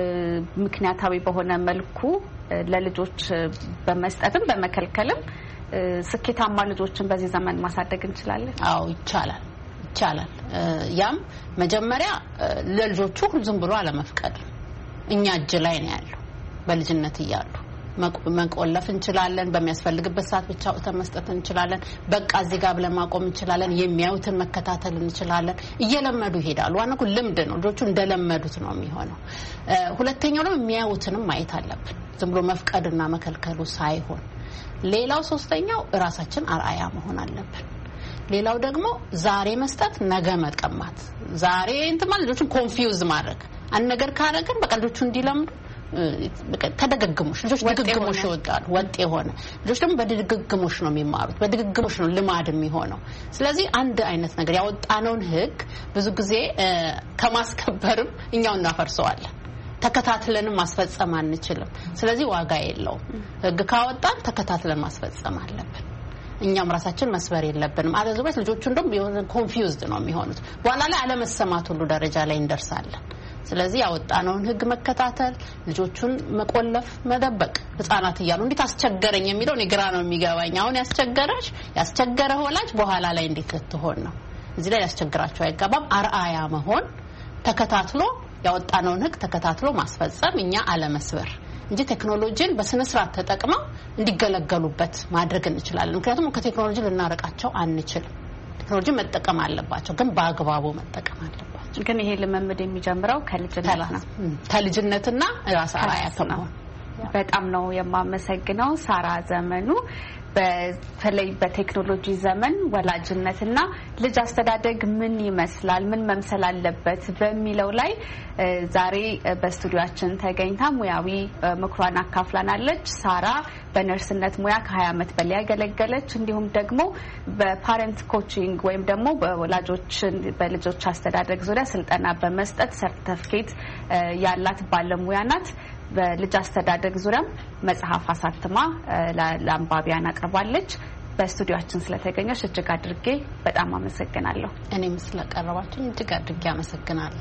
ምክንያታዊ በሆነ መልኩ ለልጆች በመስጠትም በመከልከልም ስኬታማ ልጆችን በዚህ ዘመን ማሳደግ እንችላለን አዎ ይቻላል ያም መጀመሪያ ለልጆቹ ሁሉም ብሎ አለመፍቀድ እኛ እጅ ላይ ነው ያለው በልጅነት ይያሉ መቆለፍ እንችላለን በሚያስፈልግበት ሰዓት ብቻ ተመስጠት እንችላለን በቃ እዚህ ጋር ብለን ማቆም እንችላለን የሚያዩትን መከታተል እንችላለን እየለመዱ ይሄዳሉ ዋናው ልምድ ነው ልጆቹ እንደለመዱት ነው የሚሆነው ሁለተኛው ነው የሚያዩትንም ማየት አለብን ዝም ብሎ መፍቀድና መከልከሉ ሳይሆን ሌላው ሶስተኛው ራሳችን አርአያ መሆን አለብን ሌላው ደግሞ ዛሬ መስጠት ነገ መቀማት ዛሬ እንትን ልጆቹን ኮንፊውዝ ማድረግ አንድ ነገር ካረገን በቃ ልጆቹ እንዲለምዱ ተደጋግሞሽ ልጆች ድግግሞሽ ይወጣሉ ወጥ የሆነ ልጆች ደግሞ በድግግሞሽ ነው የሚማሩት በድግግሞሽ ነው ልማድ የሚሆነው ስለዚህ አንድ አይነት ነገር ያወጣነውን ህግ ብዙ ጊዜ ከማስከበርም እኛው እናፈርሰዋለን ተከታትለንም ማስፈጸም አንችልም ስለዚህ ዋጋ የለውም ህግ ካወጣን ተከታትለን ማስፈጸም አለብን እኛም ራሳችን መስበር የለብንም አለዚያስ ልጆቹ እንደም ኮንፊውዝድ ነው የሚሆኑት በኋላ ላይ አለመሰማት ሁሉ ደረጃ ላይ እንደርሳለን ስለዚህ ያወጣነውን ህግ መከታተል ልጆቹን መቆለፍ መደበቅ ህፃናት ይያሉ እንዴት አስቸገረኝ የሚለው ግራ ነው የሚገባኝ አሁን ያስቸገረ ወላጅ በኋላ ላይ እንዴት ልትሆን ነው እዚህ ላይ ያስቸግራቸው አይገባም አርአያ መሆን ተከታትሎ ያወጣነውን ህግ ተከታትሎ ማስፈጸም እኛ አለመስበር እንጂ ቴክኖሎጂን በስነ ስርዓት ተጠቅመው እንዲገለገሉበት ማድረግ እንችላለን ምክንያቱም ከቴክኖሎጂ ልናረቃቸው አንችልም ቴክኖሎጂ መጠቀም አለባቸው ግን በአግባቡ መጠቀም አለባቸው ግን ይሄ ልምምድ የሚጀምረው ከልጅነትና ራስ አርአያ ከመሆን በጣም ነው የማመሰግነው ሳራ ዘመኑ በተለይ በቴክኖሎጂ ዘመን ወላጅነትና ልጅ አስተዳደግ ምን ይመስላል ምን መምሰል አለበት በሚለው ላይ ዛሬ በስቱዲዮአችን ተገኝታ ሙያዊ ምክሯን አካፍላናለች ሳራ በነርስነት ሙያ ከ20 ዓመት በላይ ያገለገለች እንዲሁም ደግሞ በፓረንት ኮቺንግ ወይም ደግሞ በልጆች አስተዳደግ ዙሪያ ስልጠና በመስጠት ሰርቲፊኬት ያላት ባለሙያ ናት በልጅ አስተዳደግ ዙሪያም መጽሐፍ አሳትማ ለአንባቢያን አቅርባለች በስቱዲዮአችን ስለተገኘሽ እጅግ አድርጌ በጣም አመሰግናለሁ
እኔም ስለቀረባችሁ እጅግ አድርጌ አመሰግናለሁ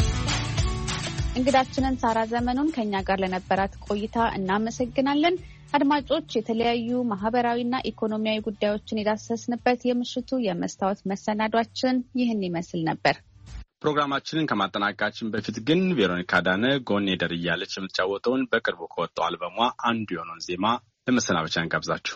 እንግዳችንን ሳራ ዘመኑን ከኛ ጋር ለነበራት ቆይታ እናመሰግናለን አድማጮች የተለያዩ ማህበራዊና ኢኮኖሚያዊ ጉዳዮችን የዳሰስንበት የምሽቱ የመስታወት መሰናዷችን ይህን ይመስል ነበር።
ፕሮግራማችንን ከማጠናቀቃችን በፊት ግን ቬሮኒካ ዳነ ጎኔ ደር እያለች የምትጫወተውን በቅርቡ ከወጣው አልበሟ አንዱ የሆነውን ዜማ ለመሰናበቻ እንጋብዛችሁ።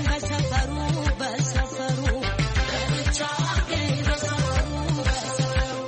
Basa faru,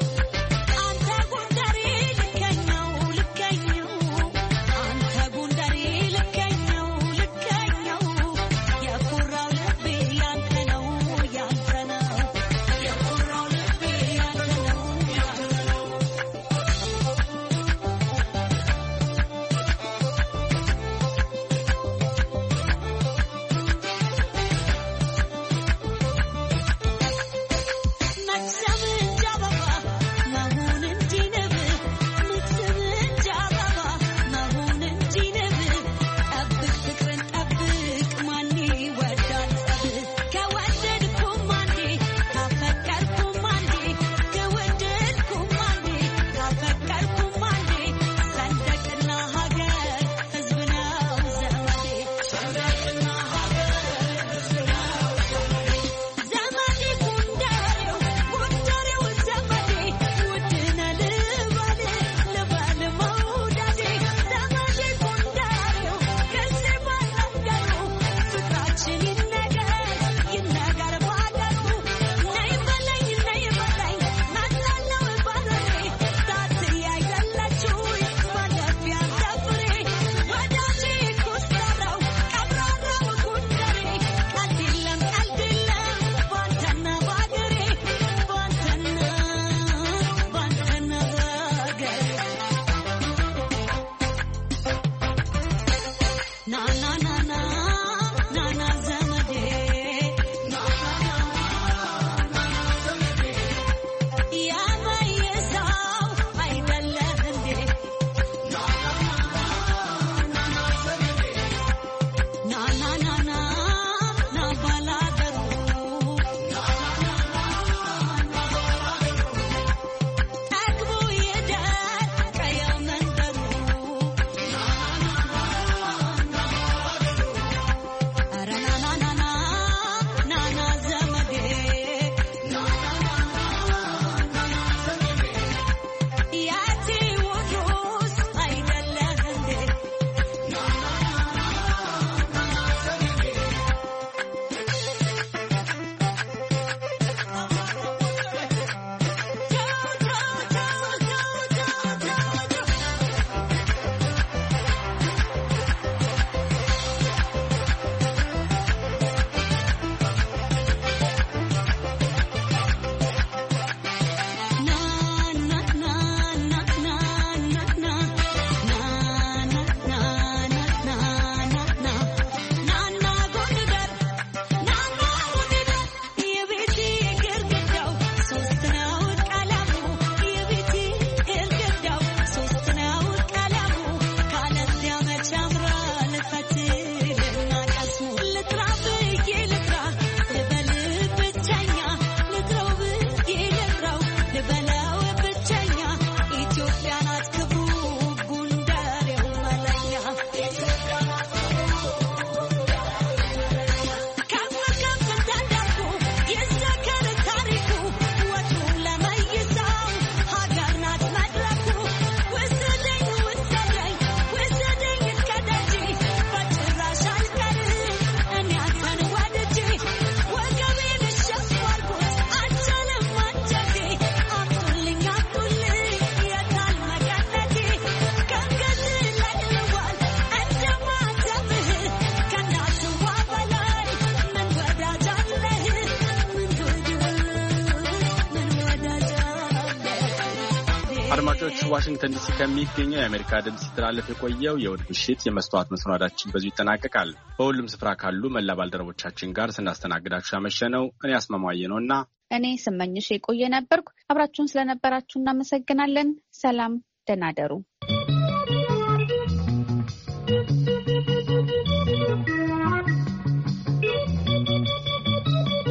አድማጮች ዋሽንግተን ዲሲ ከሚገኘው የአሜሪካ ድምጽ ሲተላለፍ የቆየው የእሁድ ምሽት የመስተዋት መሰናዳችን በዚሁ ይጠናቀቃል። በሁሉም ስፍራ ካሉ መላ ባልደረቦቻችን ጋር ስናስተናግዳችሁ ያመሸነው እኔ አስማማየ ነውና
እኔ ስመኝሽ የቆየ ነበርኩ። አብራችሁን ስለነበራችሁ እናመሰግናለን። ሰላም፣ ደህና ደሩ።